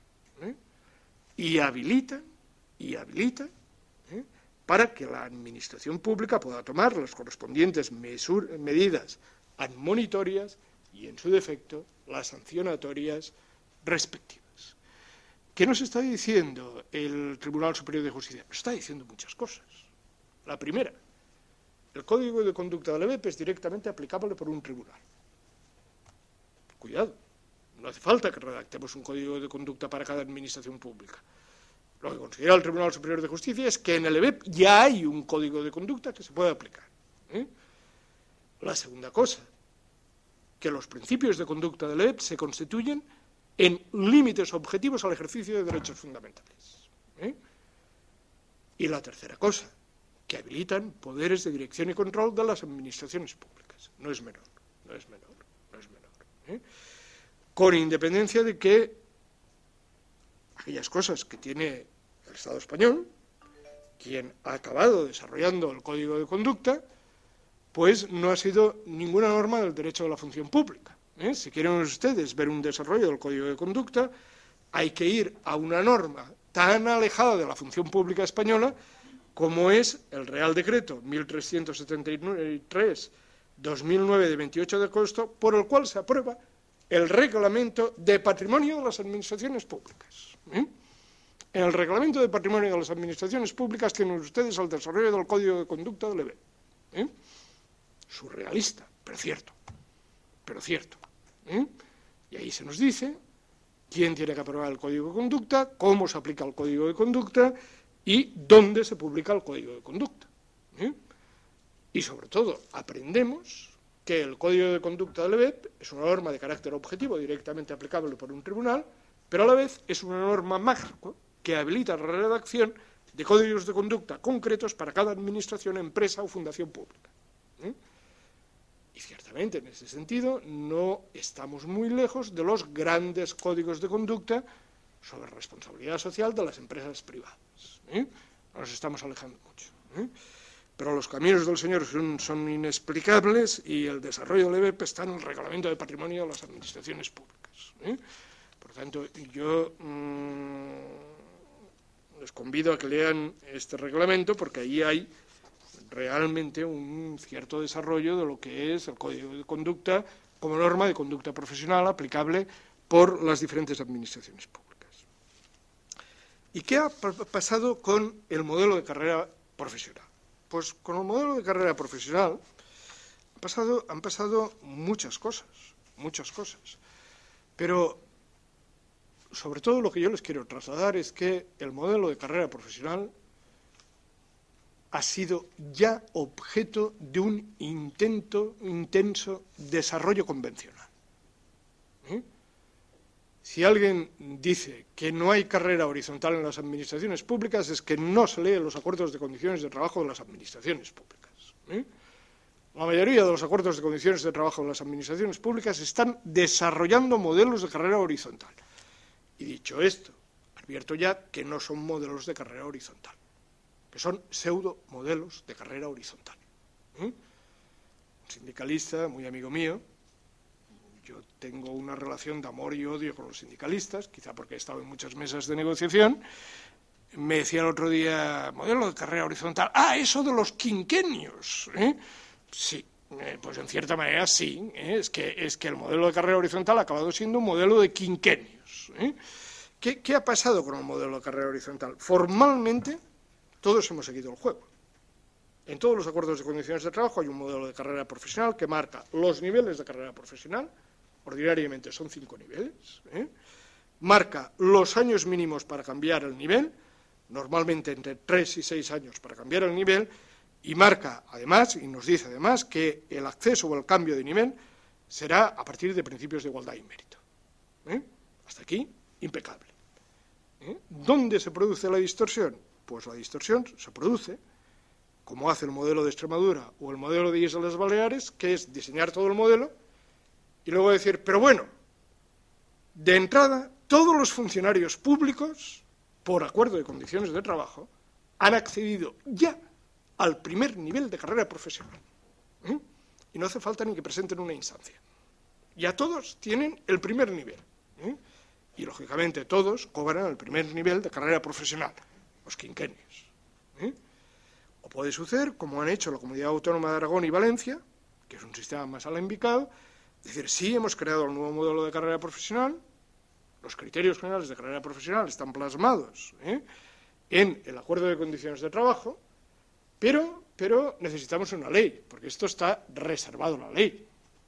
Y habilitan para que la administración pública pueda tomar las correspondientes medidas admonitorias y, en su defecto, las sancionatorias respectivas. ¿Qué nos está diciendo el Tribunal Superior de Justicia? Nos está diciendo muchas cosas. La primera, el Código de Conducta de la EBEP es directamente aplicable por un tribunal. Cuidado, no hace falta que redactemos un Código de Conducta para cada administración pública. Lo que considera el Tribunal Superior de Justicia es que en el EBEP ya hay un Código de Conducta que se puede aplicar. La segunda cosa, que los principios de conducta del EBEP se constituyen en límites objetivos al ejercicio de derechos fundamentales. Y la tercera cosa, que habilitan poderes de dirección y control de las administraciones públicas. No es menor. Con independencia de que aquellas cosas que tiene el Estado español, quien ha acabado desarrollando el Código de Conducta, pues no ha sido ninguna norma del derecho de la función pública. Si quieren ustedes ver un desarrollo del Código de Conducta, hay que ir a una norma tan alejada de la función pública española como es el Real Decreto 1373/2009 de 28 de agosto, por el cual se aprueba el Reglamento de Patrimonio de las Administraciones Públicas. En el Reglamento de Patrimonio de las Administraciones Públicas tienen ustedes el desarrollo del Código de Conducta del EBE. Surrealista, pero cierto. Y ahí se nos dice quién tiene que aprobar el Código de Conducta, cómo se aplica el Código de Conducta y dónde se publica el Código de Conducta. Y sobre todo aprendemos que el Código de Conducta del EBEP es una norma de carácter objetivo directamente aplicable por un tribunal, pero a la vez es una norma marco que habilita la redacción de códigos de conducta concretos para cada administración, empresa o fundación pública. Y ciertamente, en ese sentido, no estamos muy lejos de los grandes códigos de conducta sobre responsabilidad social de las empresas privadas. No nos estamos alejando mucho. Pero los caminos del Señor son inexplicables y el desarrollo del EBEP está en el Reglamento de Patrimonio de las Administraciones Públicas. Por tanto, yo les convido a que lean este reglamento porque ahí hay realmente un cierto desarrollo de lo que es el Código de Conducta como norma de conducta profesional aplicable por las diferentes administraciones públicas. ¿Y qué ha pasado con el modelo de carrera profesional? Pues con el modelo de carrera profesional han pasado muchas cosas, pero sobre todo lo que yo les quiero trasladar es que el modelo de carrera profesional ha sido ya objeto de un intenso desarrollo convencional. Si alguien dice que no hay carrera horizontal en las administraciones públicas es que no se leen los acuerdos de condiciones de trabajo de las administraciones públicas. La mayoría de los acuerdos de condiciones de trabajo de las administraciones públicas están desarrollando modelos de carrera horizontal. Y dicho esto, advierto ya que no son modelos de carrera horizontal, que son pseudo modelos de carrera horizontal. Un sindicalista, muy amigo mío, yo tengo una relación de amor y odio con los sindicalistas, quizá porque he estado en muchas mesas de negociación, me decía el otro día, modelo de carrera horizontal, eso de los quinquenios. Sí, pues en cierta manera sí, es que el modelo de carrera horizontal ha acabado siendo un modelo de quinquenios. ¿Qué ha pasado con el modelo de carrera horizontal? Formalmente, todos hemos seguido el juego. En todos los acuerdos de condiciones de trabajo hay un modelo de carrera profesional que marca los niveles de carrera profesional, ordinariamente son 5 niveles, marca los años mínimos para cambiar el nivel, normalmente entre 3 y 6 años para cambiar el nivel, y marca además, y nos dice además, que el acceso o el cambio de nivel será a partir de principios de igualdad y mérito. Hasta aquí, impecable. ¿Dónde se produce la distorsión? Pues la distorsión se produce, como hace el modelo de Extremadura o el modelo de Islas Baleares, que es diseñar todo el modelo y luego decir, pero bueno, de entrada, todos los funcionarios públicos, por acuerdo de condiciones de trabajo, han accedido ya al primer nivel de carrera profesional. Y no hace falta ni que presenten una instancia. Ya todos tienen el primer nivel. Y, lógicamente, todos cobran el primer nivel de carrera profesional, los quinquenios. O puede suceder, como han hecho la Comunidad Autónoma de Aragón y Valencia, que es un sistema más alambicado, es decir, sí hemos creado el nuevo modelo de carrera profesional, los criterios generales de carrera profesional están plasmados en el acuerdo de condiciones de trabajo, pero necesitamos una ley, porque esto está reservado a la ley.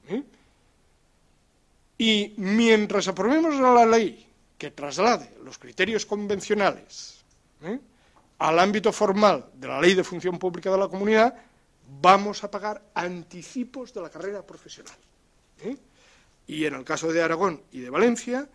Y mientras aprobemos la ley que traslade los criterios convencionales al ámbito formal de la Ley de Función Pública de la Comunidad, vamos a pagar anticipos de la carrera profesional. Y en el caso de Aragón y de Valencia,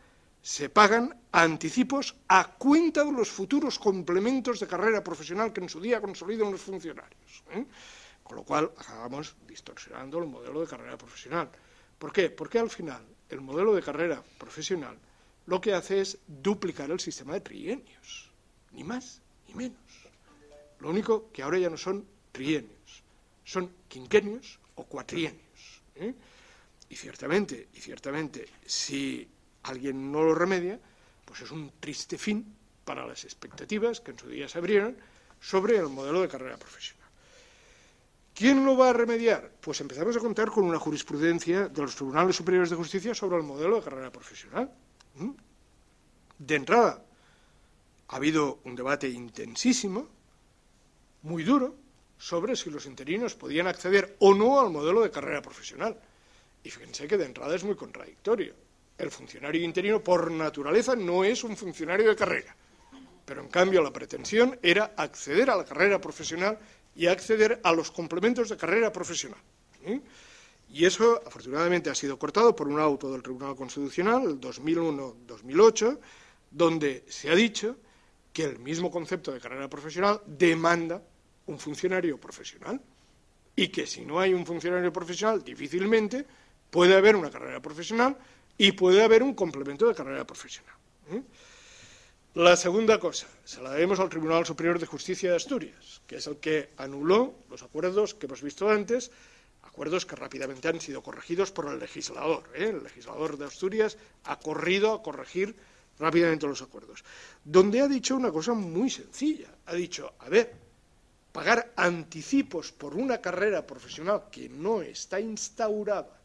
se pagan anticipos a cuenta de los futuros complementos de carrera profesional que en su día consolidan los funcionarios. Con lo cual acabamos distorsionando el modelo de carrera profesional. ¿Por qué? Porque al final el modelo de carrera profesional lo que hace es duplicar el sistema de trienios, ni más ni menos. Lo único que ahora ya no son trienios, son quinquenios o cuatrienios. Y ciertamente, si alguien no lo remedia, pues es un triste fin para las expectativas que en su día se abrieron sobre el modelo de carrera profesional. ¿Quién lo va a remediar? Pues empezamos a contar con una jurisprudencia de los Tribunales Superiores de Justicia sobre el modelo de carrera profesional. De entrada, ha habido un debate intensísimo, muy duro, sobre si los interinos podían acceder o no al modelo de carrera profesional. Y fíjense que de entrada es muy contradictorio. El funcionario interino, por naturaleza, no es un funcionario de carrera. Pero, en cambio, la pretensión era acceder a la carrera profesional y acceder a los complementos de carrera profesional. Y eso, afortunadamente, ha sido cortado por un auto del Tribunal Constitucional, el 2001-2008, donde se ha dicho que el mismo concepto de carrera profesional demanda un funcionario profesional y que si no hay un funcionario profesional, difícilmente puede haber una carrera profesional y puede haber un complemento de carrera profesional. La segunda cosa, se la debemos al Tribunal Superior de Justicia de Asturias, que es el que anuló los acuerdos que hemos visto antes, acuerdos que rápidamente han sido corregidos por el legislador. El legislador de Asturias ha corrido a corregir rápidamente los acuerdos, donde ha dicho una cosa muy sencilla. Ha dicho, a ver, pagar anticipos por una carrera profesional que no está instaurada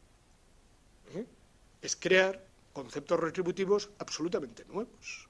es crear conceptos retributivos absolutamente nuevos.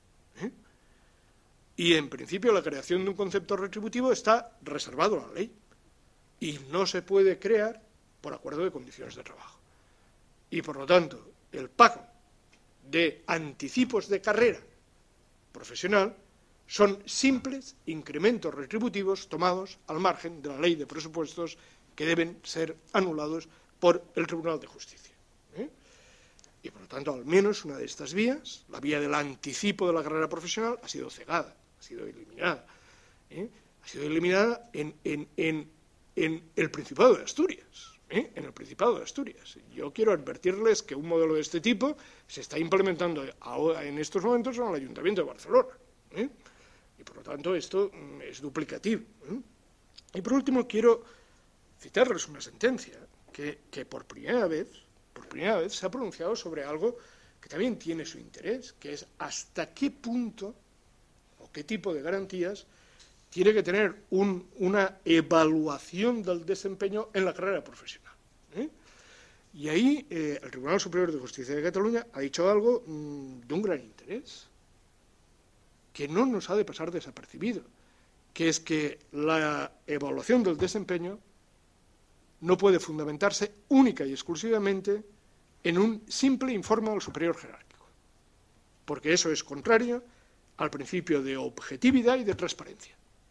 Y, en principio, la creación de un concepto retributivo está reservado a la ley y no se puede crear por acuerdo de condiciones de trabajo. Y, por lo tanto, el pago de anticipos de carrera profesional son simples incrementos retributivos tomados al margen de la ley de presupuestos que deben ser anulados por el Tribunal de Justicia. Y, por lo tanto, al menos una de estas vías, la vía del anticipo de la carrera profesional, ha sido cegada, ha sido eliminada. Ha sido eliminada en el Principado de Asturias. En el Principado de Asturias. Yo quiero advertirles que un modelo de este tipo se está implementando ahora, en estos momentos, en el Ayuntamiento de Barcelona. Y, por lo tanto, esto es duplicativo. Y, por último, quiero citarles una sentencia que por primera vez se ha pronunciado sobre algo que también tiene su interés, que es hasta qué punto o qué tipo de garantías tiene que tener una evaluación del desempeño en la carrera profesional. Y ahí el Tribunal Superior de Justicia de Cataluña ha dicho algo de un gran interés, que no nos ha de pasar desapercibido, que es que la evaluación del desempeño no puede fundamentarse única y exclusivamente en un simple informe del superior jerárquico, porque eso es contrario al principio de objetividad y de transparencia.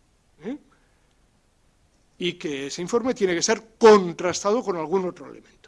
Y que ese informe tiene que ser contrastado con algún otro elemento,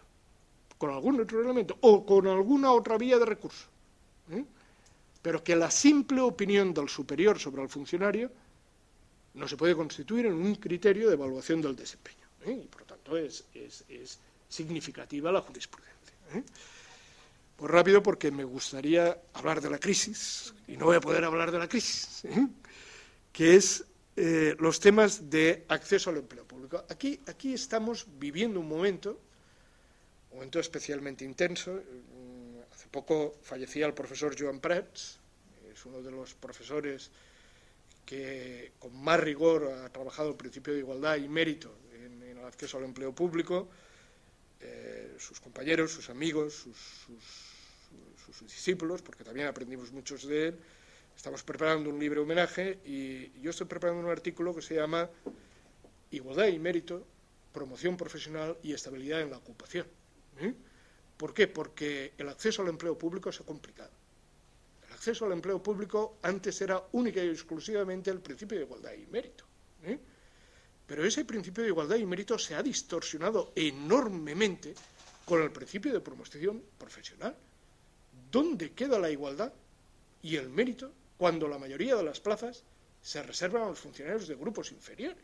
o con alguna otra vía de recurso. Pero que la simple opinión del superior sobre el funcionario no se puede constituir en un criterio de evaluación del desempeño. Y, por lo tanto, es significativa la jurisprudencia. Pues rápido, porque me gustaría hablar de la crisis, y no voy a poder hablar de la crisis, que es los temas de acceso al empleo público. Aquí estamos viviendo un momento especialmente intenso. Hace poco fallecía el profesor Joan Prats, es uno de los profesores que con más rigor ha trabajado el principio de igualdad y mérito en el acceso al empleo público. Sus compañeros, sus amigos, sus discípulos, porque también aprendimos muchos de él. Estamos preparando un libre homenaje y yo estoy preparando un artículo que se llama Igualdad y mérito, promoción profesional y estabilidad en la ocupación. ¿Por qué? Porque el acceso al empleo público se ha complicado. El acceso al empleo público antes era única y exclusivamente el principio de igualdad y mérito. Pero ese principio de igualdad y mérito se ha distorsionado enormemente con el principio de promoción profesional, ¿Dónde queda la igualdad y el mérito cuando la mayoría de las plazas se reservan a los funcionarios de grupos inferiores?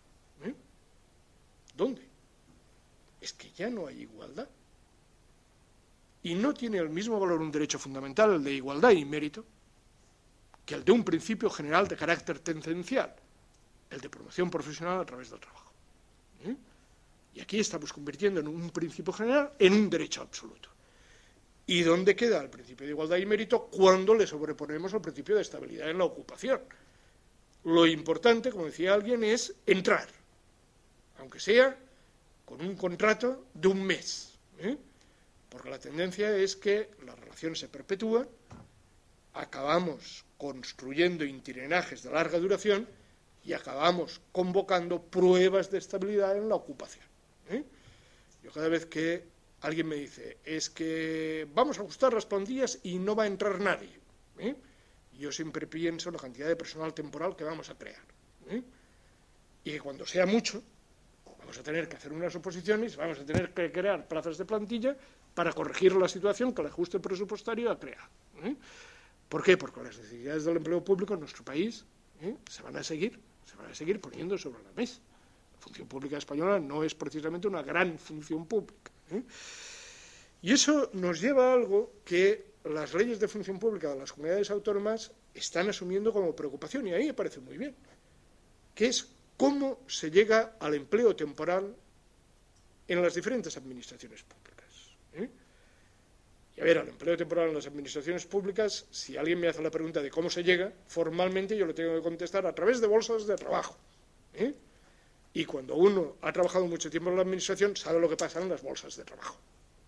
¿Dónde? Es que ya no hay igualdad. Y no tiene el mismo valor un derecho fundamental, el de igualdad y mérito, que el de un principio general de carácter tendencial, el de promoción profesional a través del trabajo. Y aquí estamos convirtiendo en un principio general en un derecho absoluto. ¿Y dónde queda el principio de igualdad y mérito cuando le sobreponemos al principio de estabilidad en la ocupación? Lo importante, como decía alguien, es entrar, aunque sea con un contrato de un mes, porque la tendencia es que las relaciones se perpetúan, acabamos construyendo itinerarios de larga duración y acabamos convocando pruebas de estabilidad en la ocupación. Yo cada vez que alguien me dice, es que vamos a ajustar las plantillas y no va a entrar nadie, yo siempre pienso en la cantidad de personal temporal que vamos a crear, y que cuando sea mucho vamos a tener que hacer unas oposiciones, vamos a tener que crear plazas de plantilla para corregir la situación que el ajuste presupuestario ha creado. ¿Por qué? Porque las necesidades del empleo público en nuestro país se van a seguir poniendo sobre la mesa. La función pública española no es precisamente una gran función pública. Y eso nos lleva a algo que las leyes de función pública de las comunidades autónomas están asumiendo como preocupación, y a mí me parece muy bien, que es cómo se llega al empleo temporal en las diferentes administraciones públicas. Y a ver, al empleo temporal en las administraciones públicas, si alguien me hace la pregunta de cómo se llega, formalmente yo le tengo que contestar a través de bolsas de trabajo. Y cuando uno ha trabajado mucho tiempo en la administración, sabe lo que pasa en las bolsas de trabajo.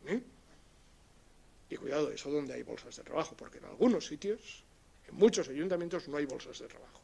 Y cuidado, eso donde hay bolsas de trabajo, porque en algunos sitios, en muchos ayuntamientos, no hay bolsas de trabajo.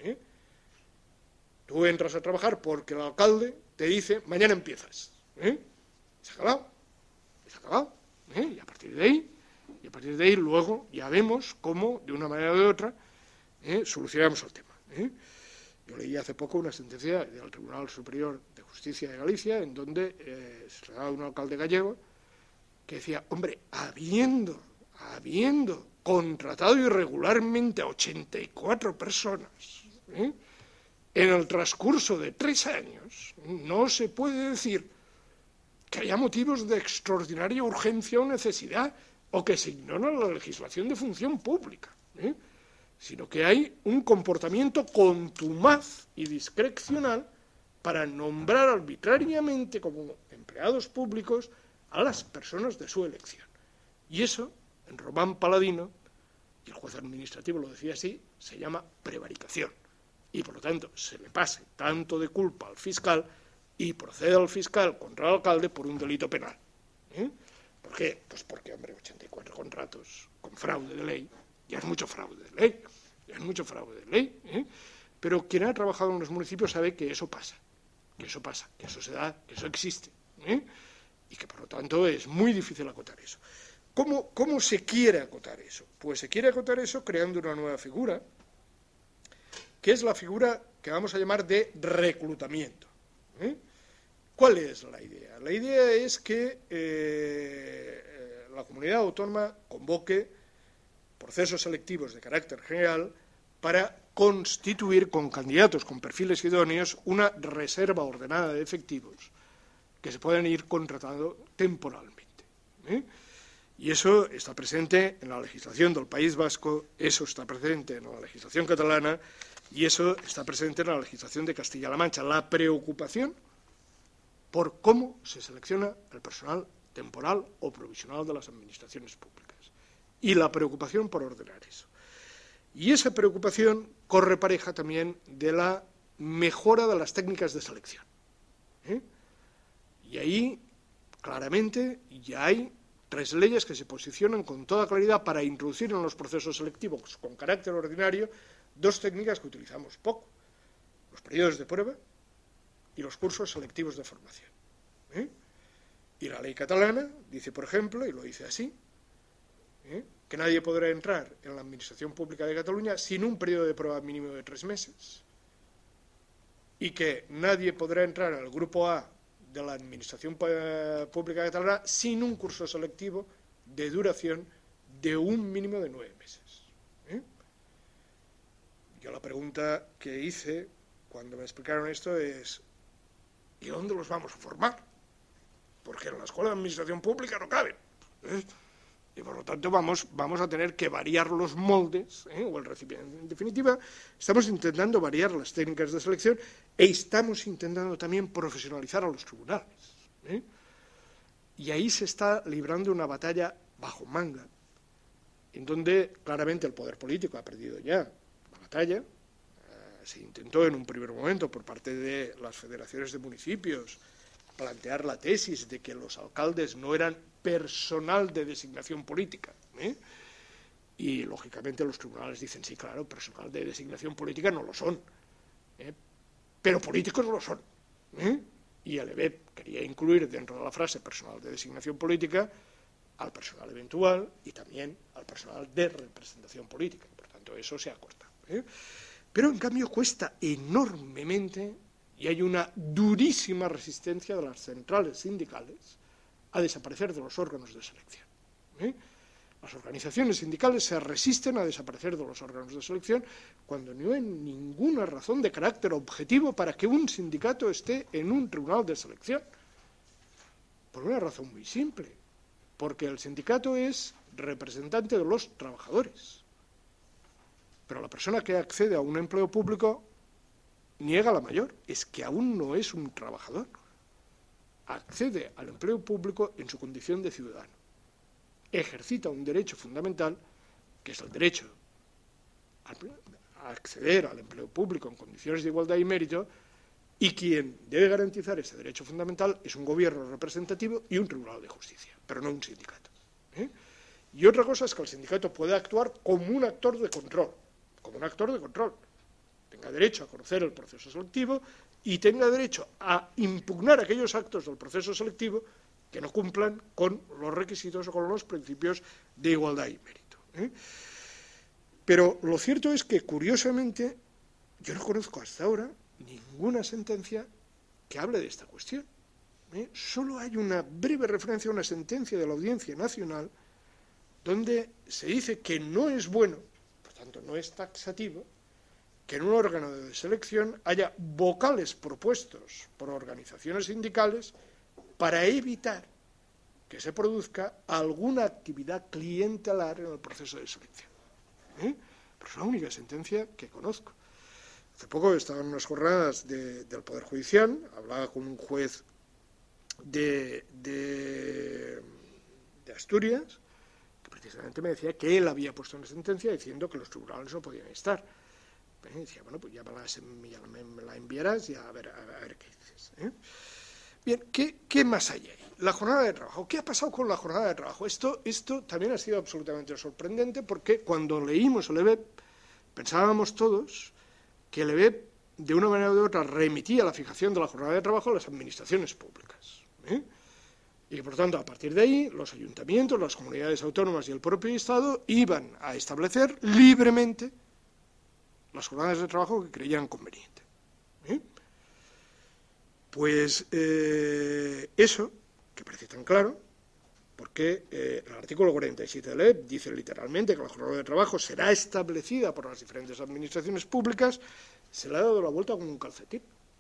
Tú entras a trabajar porque el alcalde te dice, mañana empiezas. Se ha acabado. Se ha acabado. Y a partir de ahí luego ya vemos cómo, de una manera o de otra, solucionamos el tema. Yo leí hace poco una sentencia del Tribunal Superior de Justicia de Galicia, en donde se trataba de un alcalde gallego que decía, hombre, habiendo contratado irregularmente a 84 personas, en el transcurso de 3 años, no se puede decir que haya motivos de extraordinaria urgencia o necesidad, o que se ignora la legislación de función pública, sino que hay un comportamiento contumaz y discrecional para nombrar arbitrariamente como empleados públicos a las personas de su elección. Y eso, en Román Paladino, y el juez administrativo lo decía así, se llama prevaricación. Y por lo tanto se le pase tanto de culpa al fiscal y procede al fiscal contra el alcalde por un delito penal. ¿Por qué? Pues porque, hombre, 84 contratos con fraude de ley, ya es mucho fraude de ley, pero quien ha trabajado en los municipios sabe que eso pasa, que eso se da, que eso existe, y que por lo tanto es muy difícil acotar eso. ¿Cómo se quiere acotar eso? Pues se quiere acotar eso creando una nueva figura, que es la figura que vamos a llamar de reclutamiento. ¿Cuál es la idea? La idea es que la comunidad autónoma convoque procesos selectivos de carácter general para constituir con candidatos con perfiles idóneos una reserva ordenada de efectivos que se puedan ir contratando temporalmente. Y eso está presente en la legislación del País Vasco, eso está presente en la legislación catalana y eso está presente en la legislación de Castilla-La Mancha. La preocupación por cómo se selecciona el personal temporal o provisional de las administraciones públicas y la preocupación por ordenar eso. Y esa preocupación corre pareja también de la mejora de las técnicas de selección. Y ahí, claramente, ya hay 3 leyes que se posicionan con toda claridad para introducir en los procesos selectivos con carácter ordinario 2 técnicas que utilizamos poco: los periodos de prueba y los cursos selectivos de formación. Y la ley catalana dice, por ejemplo, y lo dice así, que nadie podrá entrar en la Administración Pública de Cataluña sin un periodo de prueba mínimo de 3 meses y que nadie podrá entrar al Grupo A de la Administración Pública Catalana sin un curso selectivo de duración de un mínimo de 9 meses. Yo la pregunta que hice cuando me explicaron esto es: ¿y dónde los vamos a formar? Porque en la Escuela de Administración Pública no caben. Y por lo tanto vamos a tener que variar los moldes, o el recipiente. En definitiva, estamos intentando variar las técnicas de selección e estamos intentando también profesionalizar a los tribunales. Y ahí se está librando una batalla bajo manga, en donde claramente el poder político ha perdido ya la batalla. Se intentó en un primer momento por parte de las federaciones de municipios plantear la tesis de que los alcaldes no eran personal de designación política. Y, lógicamente, los tribunales dicen, sí, claro, personal de designación política no lo son, pero políticos no lo son. Y el EBEP quería incluir dentro de la frase personal de designación política al personal eventual y también al personal de representación política. Por tanto, eso se acorta. Pero, en cambio, cuesta enormemente, y hay una durísima resistencia de las centrales sindicales a desaparecer de los órganos de selección. Las organizaciones sindicales se resisten a desaparecer de los órganos de selección cuando no hay ninguna razón de carácter objetivo para que un sindicato esté en un tribunal de selección. Por una razón muy simple, porque el sindicato es representante de los trabajadores. Pero la persona que accede a un empleo público niega la mayor, es que aún no es un trabajador. Accede al empleo público en su condición de ciudadano. Ejercita un derecho fundamental, que es el derecho a acceder al empleo público en condiciones de igualdad y mérito, y quien debe garantizar ese derecho fundamental es un gobierno representativo y un tribunal de justicia, pero no un sindicato. Y otra cosa es que el sindicato puede actuar como un actor de control, tenga derecho a conocer el proceso selectivo y tenga derecho a impugnar aquellos actos del proceso selectivo que no cumplan con los requisitos o con los principios de igualdad y mérito. Pero lo cierto es que, curiosamente, yo no conozco hasta ahora ninguna sentencia que hable de esta cuestión. Solo hay una breve referencia a una sentencia de la Audiencia Nacional donde se dice que no es bueno, por tanto no es taxativo, que en un órgano de selección haya vocales propuestos por organizaciones sindicales para evitar que se produzca alguna actividad clientelar en el proceso de selección. Pero es la única sentencia que conozco. Hace poco estaba en unas jornadas del Poder Judicial, hablaba con un juez de Asturias, que precisamente me decía que él había puesto una sentencia diciendo que los tribunales no podían estar. Y decía, bueno, pues ya me la enviarás y a ver qué dices. Bien, ¿qué más hay ahí? La jornada de trabajo. ¿Qué ha pasado con la jornada de trabajo? Esto también ha sido absolutamente sorprendente, porque cuando leímos el EBEP pensábamos todos que el EBEP, de una manera u otra, remitía la fijación de la jornada de trabajo a las administraciones públicas. Y que, por tanto, a partir de ahí, los ayuntamientos, las comunidades autónomas y el propio Estado iban a establecer libremente las jornadas de trabajo que creían conveniente. Pues eso, que parece tan claro, porque el artículo 47 de la LEP dice literalmente que la jornada de trabajo será establecida por las diferentes administraciones públicas, se le ha dado la vuelta como un calcetín.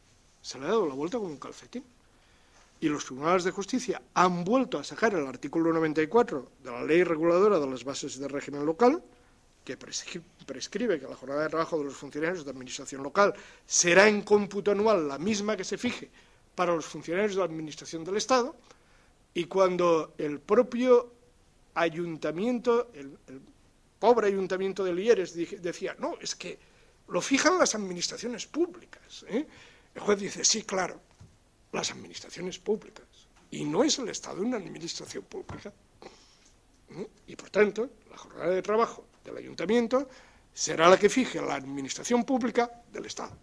Y los tribunales de justicia han vuelto a sacar el artículo 94 de la Ley Reguladora de las Bases de Régimen Local, que prescribe que la jornada de trabajo de los funcionarios de administración local será en cómputo anual la misma que se fije para los funcionarios de la administración del Estado, y cuando el propio ayuntamiento, el pobre ayuntamiento de Lieres decía, no, es que lo fijan las administraciones públicas, el juez dice, sí, claro, las administraciones públicas, y no es el Estado una administración pública, y por tanto, la jornada de trabajo del ayuntamiento será la que fije la administración pública del Estado.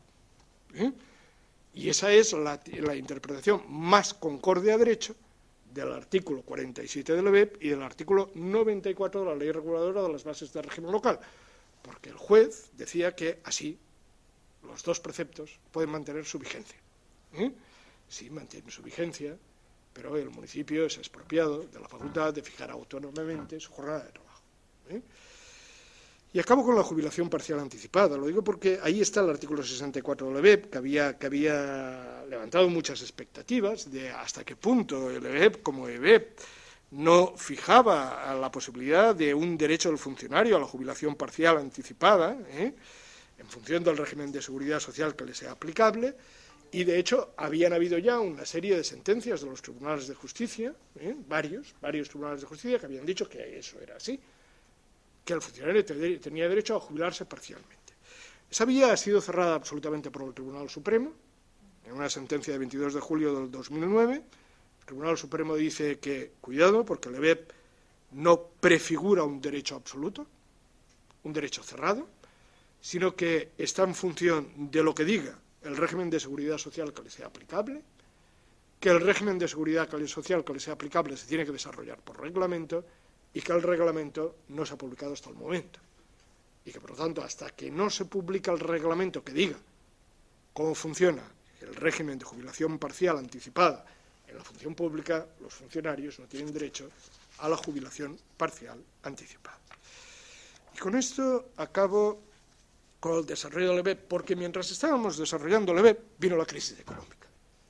Y esa es la interpretación más concorde a derecho del artículo 47 de la BEP y del artículo 94 de la Ley Reguladora de las Bases de Régimen Local, porque el juez decía que así los dos preceptos pueden mantener su vigencia. Sí, mantienen su vigencia, pero el municipio es expropiado de la facultad de fijar autónomamente su jornada de trabajo. Y acabo con la jubilación parcial anticipada. Lo digo porque ahí está el artículo 64 de la LEBEP, que había levantado muchas expectativas de hasta qué punto el EBEP, como EBEP, no fijaba la posibilidad de un derecho del funcionario a la jubilación parcial anticipada, en función del régimen de seguridad social que le sea aplicable, y de hecho habían habido ya una serie de sentencias de los tribunales de justicia, varios tribunales de justicia que habían dicho que eso era así, que el funcionario tenía derecho a jubilarse parcialmente. Esa vía ha sido cerrada absolutamente por el Tribunal Supremo, en una sentencia de 22 de julio del 2009. El Tribunal Supremo dice que, cuidado, porque el EBEP no prefigura un derecho absoluto, un derecho cerrado, sino que está en función de lo que diga el régimen de seguridad social que le sea aplicable, que el régimen de seguridad social que le sea aplicable se tiene que desarrollar por reglamento, y que el reglamento no se ha publicado hasta el momento. Y que, por lo tanto, hasta que no se publica el reglamento que diga cómo funciona el régimen de jubilación parcial anticipada en la función pública, los funcionarios no tienen derecho a la jubilación parcial anticipada. Y con esto acabo con el desarrollo del EBEP, porque mientras estábamos desarrollando el EBEP, vino la crisis económica.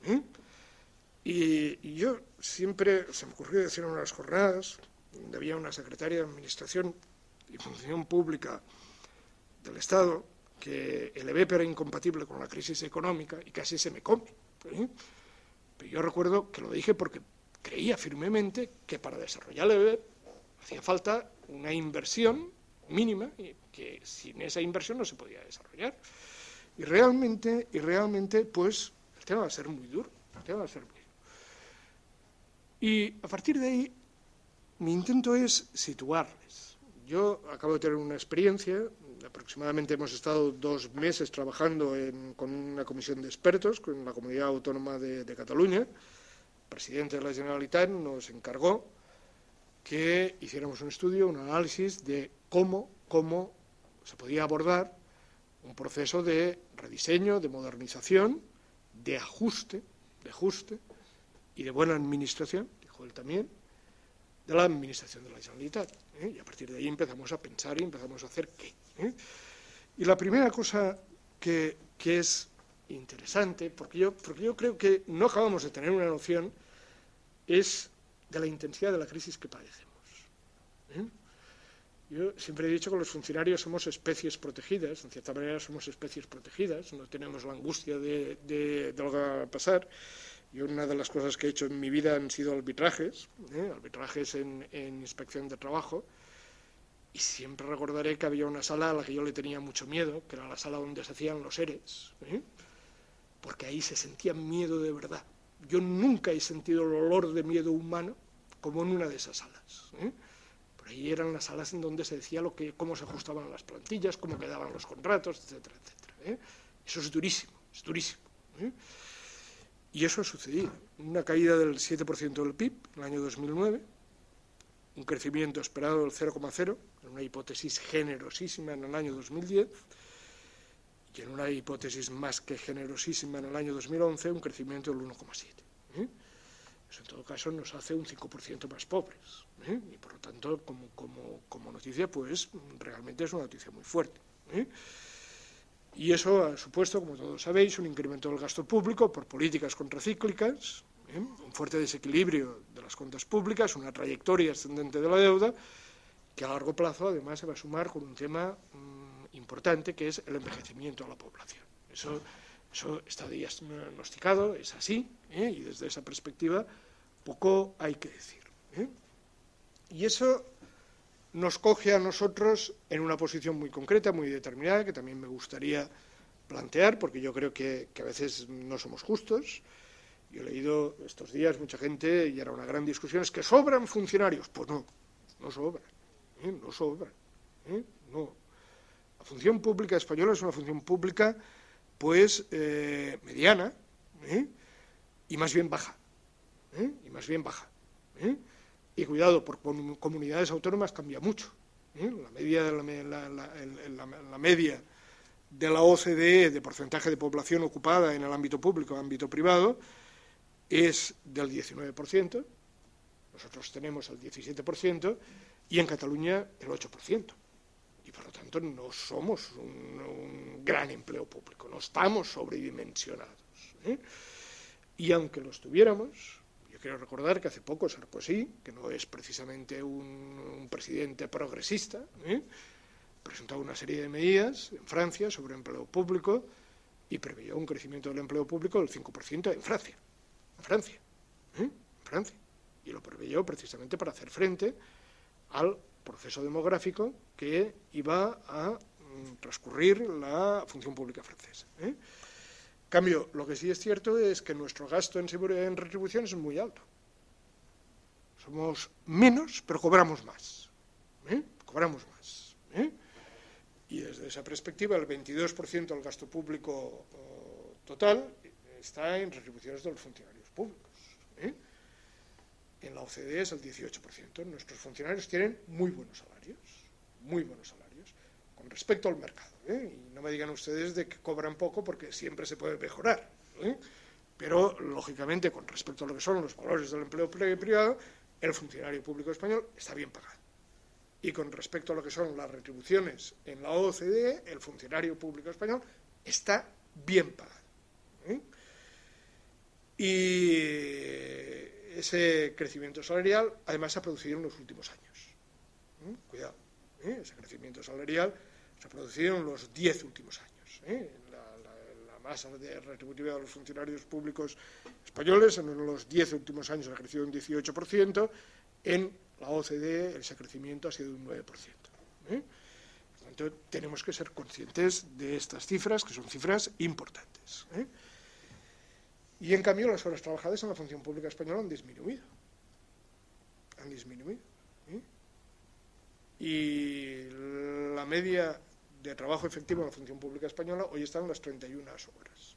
Y yo siempre, se me ocurrió decir en unas jornadas, donde había una secretaria de Administración y Función Pública del Estado, que el EBEP era incompatible con la crisis económica y casi se me come. Pero yo recuerdo que lo dije porque creía firmemente que para desarrollar el EBEP hacía falta una inversión mínima y que sin esa inversión no se podía desarrollar. Y realmente pues, el tema va a ser muy duro. Y a partir de ahí, mi intento es situarles. Yo acabo de tener una experiencia, aproximadamente hemos estado 2 meses trabajando con una comisión de expertos con la Comunidad Autónoma de Cataluña. El presidente de la Generalitat nos encargó que hiciéramos un estudio, un análisis de cómo se podía abordar un proceso de rediseño, de modernización, de ajuste y de buena administración, dijo él también, de la administración de la Generalitat. Y a partir de ahí empezamos a pensar y empezamos a hacer qué. Y la primera cosa que es interesante, porque yo creo que no acabamos de tener una noción, es de la intensidad de la crisis que padecemos. Yo siempre he dicho que los funcionarios somos especies protegidas, en cierta manera somos especies protegidas, no tenemos la angustia de lo que va a pasar. Yo una de las cosas que he hecho en mi vida han sido arbitrajes en inspección de trabajo, y siempre recordaré que había una sala a la que yo le tenía mucho miedo, que era la sala donde se hacían los ERES, porque ahí se sentía miedo de verdad. Yo nunca he sentido el olor de miedo humano como en una de esas salas. Por ahí eran las salas en donde se decía cómo se ajustaban las plantillas, cómo quedaban los contratos, etcétera, etcétera. Eso es durísimo. Y eso ha sucedido. Una caída del 7% del PIB en el año 2009, un crecimiento esperado del 0,0, en una hipótesis generosísima en el año 2010, y en una hipótesis más que generosísima en el año 2011, un crecimiento del 1,7. Eso en todo caso nos hace un 5% más pobres. Y por lo tanto, como noticia, pues realmente es una noticia muy fuerte. Y eso ha supuesto, como todos sabéis, un incremento del gasto público por políticas contracíclicas, un fuerte desequilibrio de las cuentas públicas, una trayectoria ascendente de la deuda, que a largo plazo además se va a sumar con un tema importante, que es el envejecimiento de la población. Eso está diagnosticado, es así, y desde esa perspectiva poco hay que decir. Y eso nos coge a nosotros en una posición muy concreta, muy determinada, que también me gustaría plantear, porque yo creo que a veces no somos justos. Yo he leído estos días mucha gente, y era una gran discusión, es que sobran funcionarios. Pues no sobran. No. La función pública española es una función pública, pues, mediana, y más bien baja. Y cuidado, por comunidades autónomas cambia mucho. La media de la OCDE de porcentaje de población ocupada en el ámbito público, ámbito privado, es del 19%, nosotros tenemos el 17%, y en Cataluña el 8%. Y por lo tanto no somos un gran empleo público, no estamos sobredimensionados. Y aunque lo estuviéramos, yo quiero recordar que hace poco Sarkozy, que no es precisamente un presidente progresista, presentó una serie de medidas en Francia sobre empleo público y preveyó un crecimiento del empleo público del 5% en Francia. En Francia. Y lo preveyó precisamente para hacer frente al proceso demográfico que iba a transcurrir la función pública francesa. En cambio, lo que sí es cierto es que nuestro gasto en retribuciones es muy alto. Somos menos, pero cobramos más. Cobramos más. Y desde esa perspectiva, el 22% del gasto público total está en retribuciones de los funcionarios públicos. En la OCDE es el 18%. Nuestros funcionarios tienen muy buenos salarios, con respecto al mercado. Y no me digan ustedes de que cobran poco, porque siempre se puede mejorar. Pero, lógicamente, con respecto a lo que son los valores del empleo privado, el funcionario público español está bien pagado. Y con respecto a lo que son las retribuciones en la OCDE, el funcionario público español está bien pagado. Y ese crecimiento salarial, además, se ha producido en los últimos años. Cuidado, ese crecimiento salarial se ha producido en los 10 últimos años. La masa retributiva de los funcionarios públicos españoles en los 10 últimos años ha crecido un 18%, en la OCDE ese crecimiento ha sido un 9%. Por tanto, tenemos que ser conscientes de estas cifras, que son cifras importantes. Y, en cambio, las horas trabajadas en la función pública española han disminuido. Y la media de trabajo efectivo en la función pública española hoy está en las 31 horas.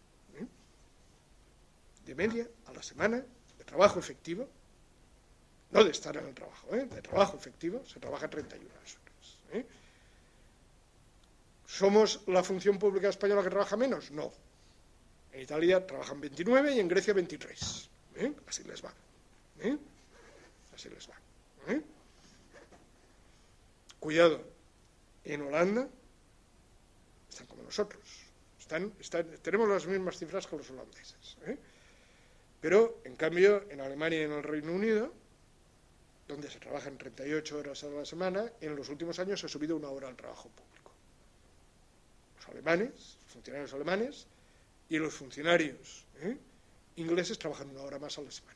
De media a la semana de trabajo efectivo, no de estar en el trabajo, de trabajo efectivo, se trabaja 31 horas. ¿Somos la función pública española que trabaja menos? No. En Italia trabajan 29 y en Grecia 23. Así les va. Así les va. Cuidado, en Holanda están como nosotros. Tenemos las mismas cifras que los holandeses. Pero, en cambio, en Alemania y en el Reino Unido, donde se trabajan 38 horas a la semana, en los últimos años se ha subido 1 hora al trabajo público. Los alemanes, los funcionarios alemanes, y los funcionarios ingleses trabajan 1 hora más a la semana.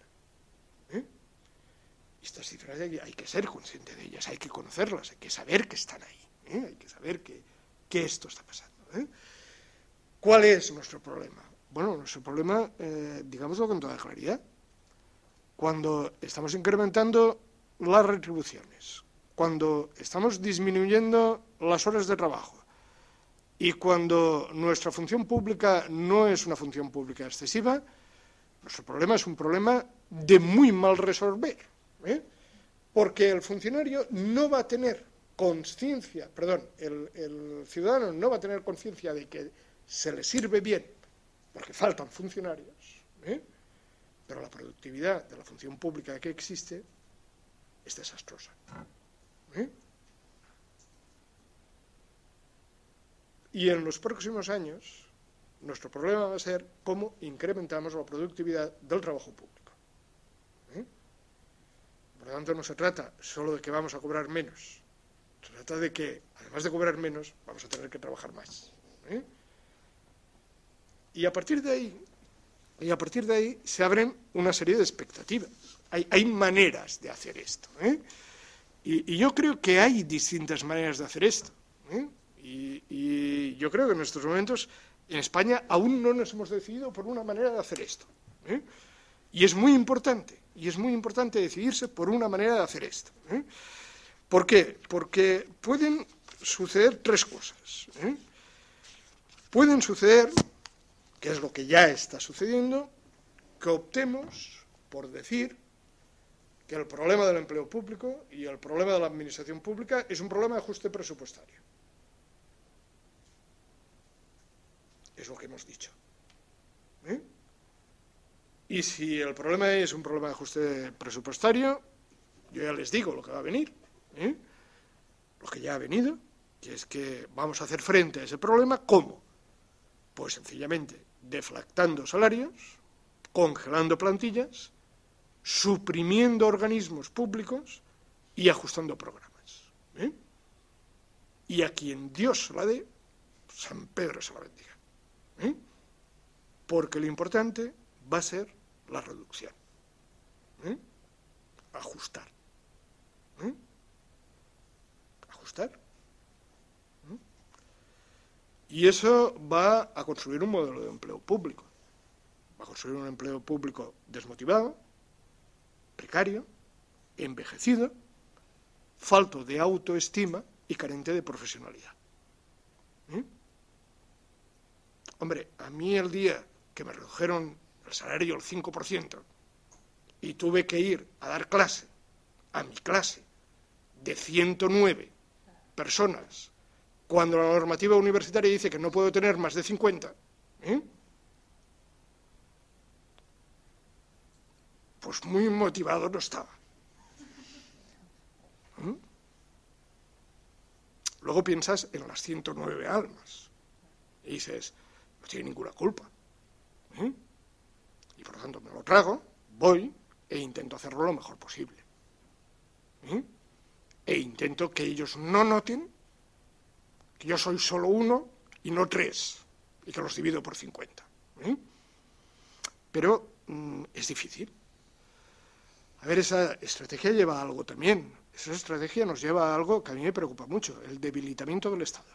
Estas cifras hay que ser consciente de ellas, hay que conocerlas, hay que saber que están ahí, hay que saber que esto está pasando. ¿Cuál es nuestro problema? Bueno, nuestro problema, digámoslo con toda claridad, cuando estamos incrementando las retribuciones, cuando estamos disminuyendo las horas de trabajo, y cuando nuestra función pública no es una función pública excesiva, nuestro problema es un problema de muy mal resolver, porque el funcionario no va a tener conciencia, el ciudadano no va a tener conciencia de que se le sirve bien, porque faltan funcionarios, pero la productividad de la función pública que existe es desastrosa. Y en los próximos años, nuestro problema va a ser cómo incrementamos la productividad del trabajo público. Por lo tanto, no se trata solo de que vamos a cobrar menos, se trata de que, además de cobrar menos, vamos a tener que trabajar más. Y a partir de ahí se abren una serie de expectativas. Hay maneras de hacer esto. Y yo creo que hay distintas maneras de hacer esto. Y yo creo que en estos momentos en España aún no nos hemos decidido por una manera de hacer esto. Y es muy importante decidirse por una manera de hacer esto. ¿Por qué? Porque pueden suceder 3 cosas. Pueden suceder, que es lo que ya está sucediendo, que optemos por decir que el problema del empleo público y el problema de la administración pública es un problema de ajuste presupuestario. Es lo que hemos dicho. Y si el problema es un problema de ajuste presupuestario, yo ya les digo lo que va a venir. lo que ya ha venido, y es que vamos a hacer frente a ese problema. ¿Cómo? Pues sencillamente deflactando salarios, congelando plantillas, suprimiendo organismos públicos y ajustando programas. ¿Eh? Y a quien Dios se la dé, San Pedro se la bendiga. ¿Eh? Porque lo importante va a ser la reducción. ¿Eh? Ajustar. ¿Eh? Ajustar. ¿Eh? Y eso va a construir un modelo de empleo público. Va a construir un empleo público desmotivado, precario, envejecido, falto de autoestima y carente de profesionalidad. ¿Eh? Hombre, a mí el día que me redujeron el salario al 5% y tuve que ir a dar clase, a mi clase, de 109 personas, cuando la normativa universitaria dice que no puedo tener más de 50, pues muy motivado no estaba. Luego piensas en las 109 almas y dices, no tiene ninguna culpa. Y por lo tanto me lo trago, voy e intento hacerlo lo mejor posible. E intento que ellos no noten que yo soy solo uno y no 3, y que los divido por 50. Pero es difícil. A ver, esa estrategia lleva a algo también. Esa estrategia nos lleva a algo que a mí me preocupa mucho, el debilitamiento del Estado.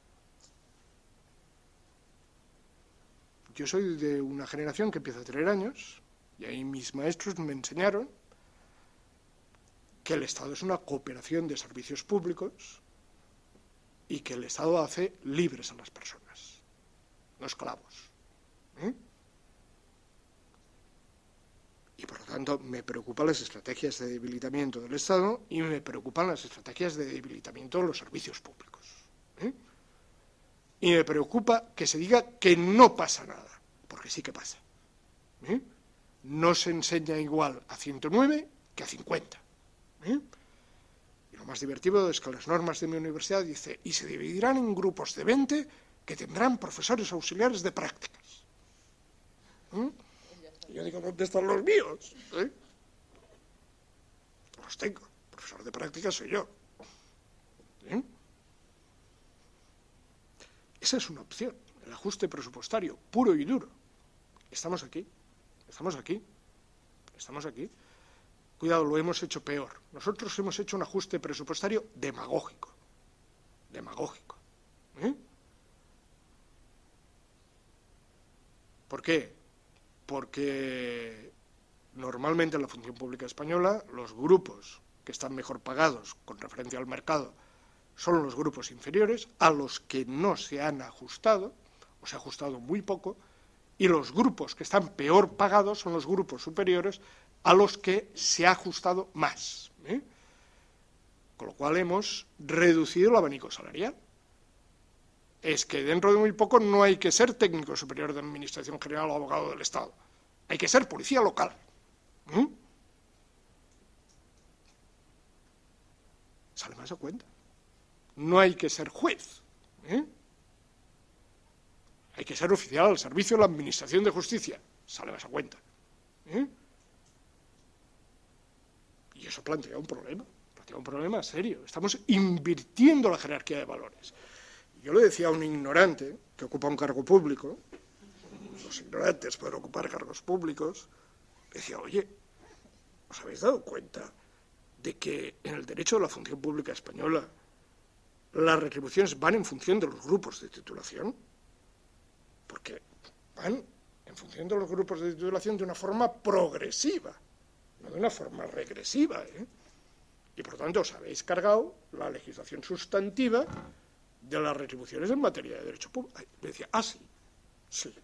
Yo soy de una generación que empieza a tener años, y ahí mis maestros me enseñaron que el Estado es una cooperación de servicios públicos y que el Estado hace libres a las personas, no esclavos. Y por lo tanto me preocupan las estrategias de debilitamiento del Estado y me preocupan las estrategias de debilitamiento de los servicios públicos. Y me preocupa que se diga que no pasa nada, porque sí que pasa. No se enseña igual a 109 que a 50. Y lo más divertido es que las normas de mi universidad dice, y se dividirán en grupos de 20 que tendrán profesores auxiliares de prácticas. Y yo digo, ¿dónde están los míos? Los tengo. El profesor de prácticas soy yo. Esa es una opción, el ajuste presupuestario, puro y duro. Estamos aquí. Cuidado, lo hemos hecho peor. Nosotros hemos hecho un ajuste presupuestario demagógico. ¿Por qué? Porque normalmente en la función pública española los grupos que están mejor pagados con referencia al mercado son los grupos inferiores, a los que no se han ajustado, o se ha ajustado muy poco, y los grupos que están peor pagados son los grupos superiores, a los que se ha ajustado más. Con lo cual hemos reducido el abanico salarial. Es que dentro de muy poco no hay que ser técnico superior de Administración General o abogado del Estado. Hay que ser policía local. Sale más a cuenta. No hay que ser juez. Hay que ser oficial al servicio de la Administración de Justicia. Sale más a cuenta. Y eso plantea un problema serio. Estamos invirtiendo la jerarquía de valores. Yo le decía a un ignorante que ocupa un cargo público, los ignorantes pueden ocupar cargos públicos, le decía, oye, ¿os habéis dado cuenta de que en el derecho de la función pública española las retribuciones van en función de los grupos de titulación? Porque van en función de los grupos de titulación de una forma progresiva, no de una forma regresiva, Y por lo tanto os habéis cargado la legislación sustantiva de las retribuciones en materia de derecho público. Le decía, sí.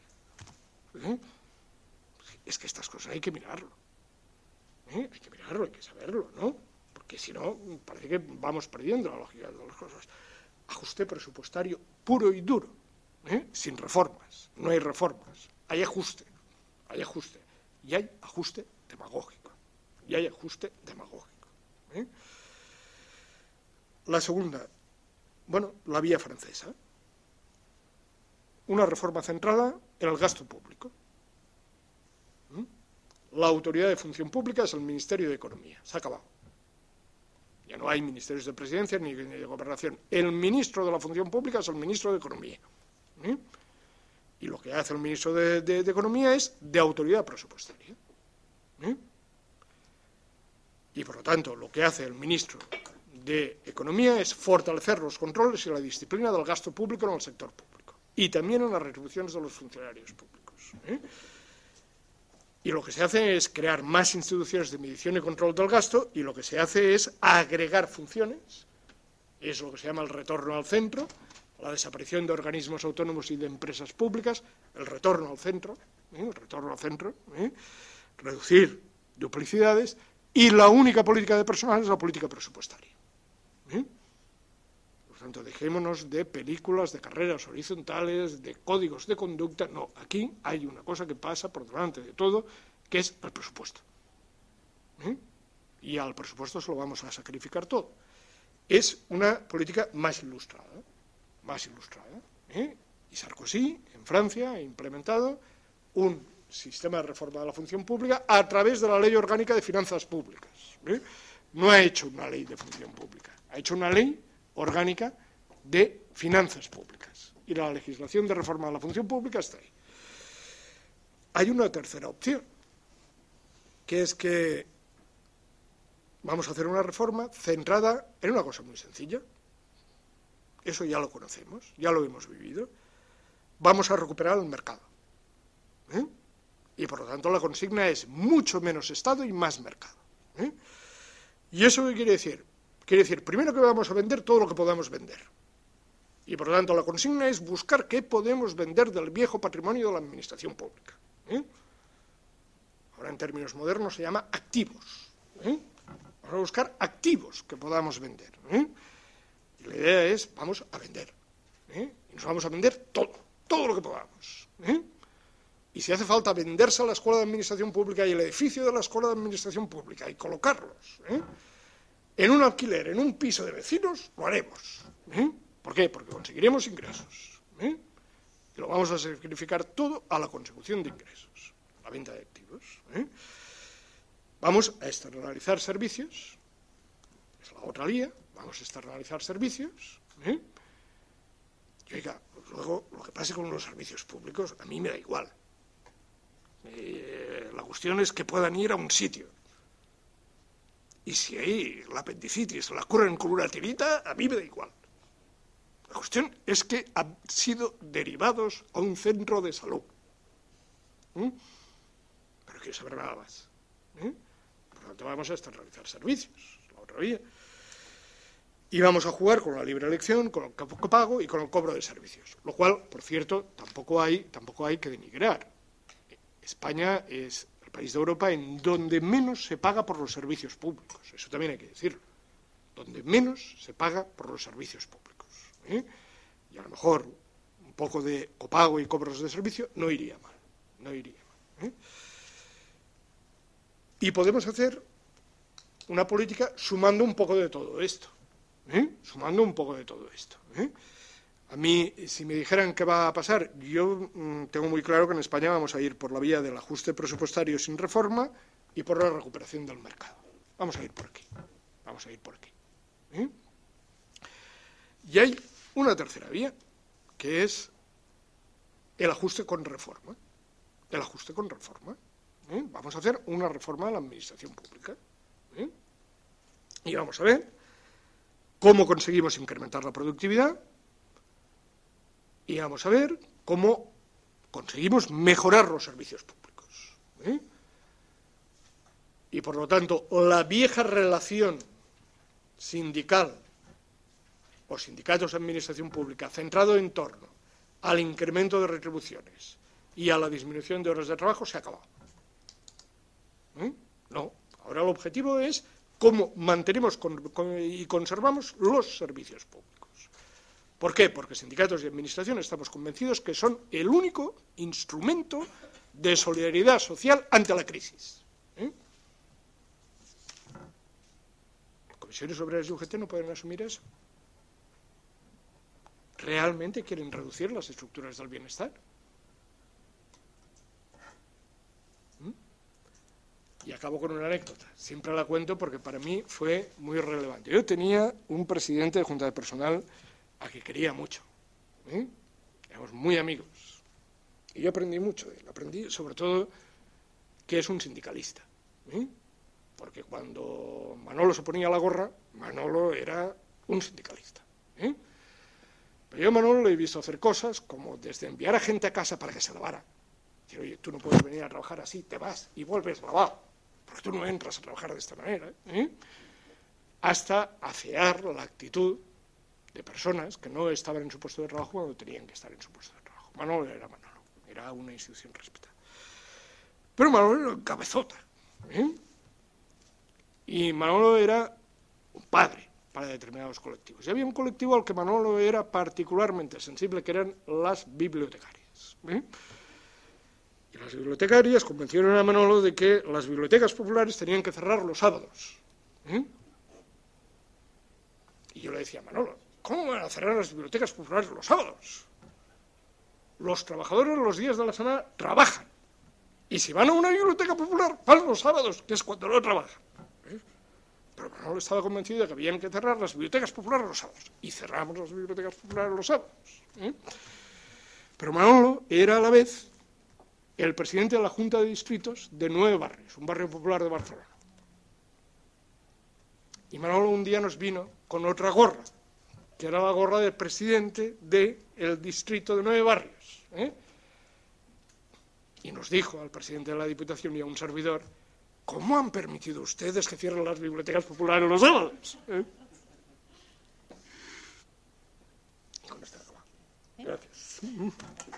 Es que estas cosas hay que mirarlo. Hay que saberlo, ¿no? Porque si no, parece que vamos perdiendo la lógica de las cosas. Ajuste presupuestario puro y duro, sin reformas. No hay reformas. Hay ajuste. Y hay ajuste demagógico. La segunda, bueno, la vía francesa. Una reforma centrada en el gasto público. La autoridad de función pública es el Ministerio de Economía. Se ha acabado. Ya no hay ministerios de presidencia ni de gobernación. El ministro de la función pública es el ministro de Economía. Y lo que hace el ministro de Economía es de autoridad presupuestaria. Y por lo tanto, lo que hace el ministro de Economía es fortalecer los controles y la disciplina del gasto público en el sector público. Y también en las retribuciones de los funcionarios públicos. Y lo que se hace es crear más instituciones de medición y control del gasto, y lo que se hace es agregar funciones, es lo que se llama el retorno al centro, la desaparición de organismos autónomos y de empresas públicas, el retorno al centro, reducir duplicidades, y la única política de personal es la política presupuestaria. Por tanto, dejémonos de películas, de carreras horizontales, de códigos de conducta. No, aquí hay una cosa que pasa por delante de todo, que es el presupuesto. Y al presupuesto se lo vamos a sacrificar todo. Es una política más ilustrada. Y Sarkozy, en Francia, ha implementado un sistema de reforma de la función pública a través de la Ley Orgánica de Finanzas Públicas. No ha hecho una ley de función pública, ha hecho una ley orgánica de finanzas públicas. Y la legislación de reforma de la función pública está ahí. Hay una tercera opción, que es que vamos a hacer una reforma centrada en una cosa muy sencilla. Eso ya lo conocemos, ya lo hemos vivido. Vamos a recuperar el mercado. Y por lo tanto la consigna es mucho menos Estado y más mercado. ¿Y eso qué quiere decir? Quiere decir, primero, que vamos a vender todo lo que podamos vender. Y por lo tanto la consigna es buscar qué podemos vender del viejo patrimonio de la administración pública. Ahora en términos modernos se llama activos. Vamos a buscar activos que podamos vender. Y la idea es, vamos a vender. Y nos vamos a vender todo lo que podamos. Y si hace falta venderse a la Escuela de Administración Pública y el edificio de la Escuela de Administración Pública y colocarlos en un alquiler, en un piso de vecinos, lo haremos. ¿Por qué? Porque conseguiremos ingresos. Y lo vamos a sacrificar todo a la consecución de ingresos, la venta de activos. Vamos a externalizar servicios, es la otra vía, vamos a externalizar servicios. Y oiga, pues luego lo que pase con los servicios públicos a mí me da igual. La cuestión es que puedan ir a un sitio. Y si ahí la apendicitis la curan con una tirita, a mí me da igual. La cuestión es que han sido derivados a un centro de salud. Pero quiero saber nada más. Por lo tanto, vamos a externalizar servicios, la otra vía. Y vamos a jugar con la libre elección, con el copago y con el cobro de servicios. Lo cual, por cierto, tampoco hay que denigrar. España es el país de Europa en donde menos se paga por los servicios públicos. Eso también hay que decirlo. Donde menos se paga por los servicios públicos. Y a lo mejor un poco de copago y cobros de servicio no iría mal. Y podemos hacer una política sumando un poco de todo esto. A mí, si me dijeran qué va a pasar, yo tengo muy claro que en España vamos a ir por la vía del ajuste presupuestario sin reforma y por la recuperación del mercado. Vamos a ir por aquí. Y hay una tercera vía, que es el ajuste con reforma. Vamos a hacer una reforma de la administración pública. Y vamos a ver cómo conseguimos incrementar la productividad. Y vamos a ver cómo conseguimos mejorar los servicios públicos. Y por lo tanto, la vieja relación sindical o sindicatos de administración pública centrado en torno al incremento de retribuciones y a la disminución de horas de trabajo se ha acabado. No, ahora el objetivo es cómo mantenemos y conservamos los servicios públicos. ¿Por qué? Porque sindicatos y administración estamos convencidos que son el único instrumento de solidaridad social ante la crisis. comisiones obreras y UGT no pueden asumir eso. ¿Realmente quieren reducir las estructuras del bienestar? Y acabo con una anécdota. Siempre la cuento porque para mí fue muy relevante. Yo tenía un presidente de junta de personal a que quería mucho. Éramos muy amigos. Y yo aprendí mucho de él. Aprendí sobre todo que es un sindicalista. Porque cuando Manolo se ponía la gorra, Manolo era un sindicalista. Pero yo a Manolo le he visto hacer cosas como desde enviar a gente a casa para que se lavara. Decir, oye, tú no puedes venir a trabajar así, te vas y vuelves lavado, porque tú no entras a trabajar de esta manera. Hasta afear la actitud de personas que no estaban en su puesto de trabajo cuando tenían que estar en su puesto de trabajo. Manolo, era una institución respetada. Pero Manolo era un cabezota. Y Manolo era un padre para determinados colectivos. Y había un colectivo al que Manolo era particularmente sensible, que eran las bibliotecarias. Y las bibliotecarias convencieron a Manolo de que las bibliotecas populares tenían que cerrar los sábados. Y yo le decía a Manolo, ¿cómo van a cerrar las bibliotecas populares los sábados? Los trabajadores los días de la semana trabajan. Y si van a una biblioteca popular, van los sábados, que es cuando no trabajan. Pero Manolo estaba convencido de que habían que cerrar las bibliotecas populares los sábados. Y cerramos las bibliotecas populares los sábados. Pero Manolo era a la vez el presidente de la Junta de Distritos de 9 barrios, un barrio popular de Barcelona. Y Manolo un día nos vino con otra gorra, que era la gorra del presidente del distrito de 9 barrios. Y nos dijo al presidente de la Diputación y a un servidor, ¿cómo han permitido ustedes que cierren las bibliotecas populares los sábados? Y con esto acabamos. Gracias.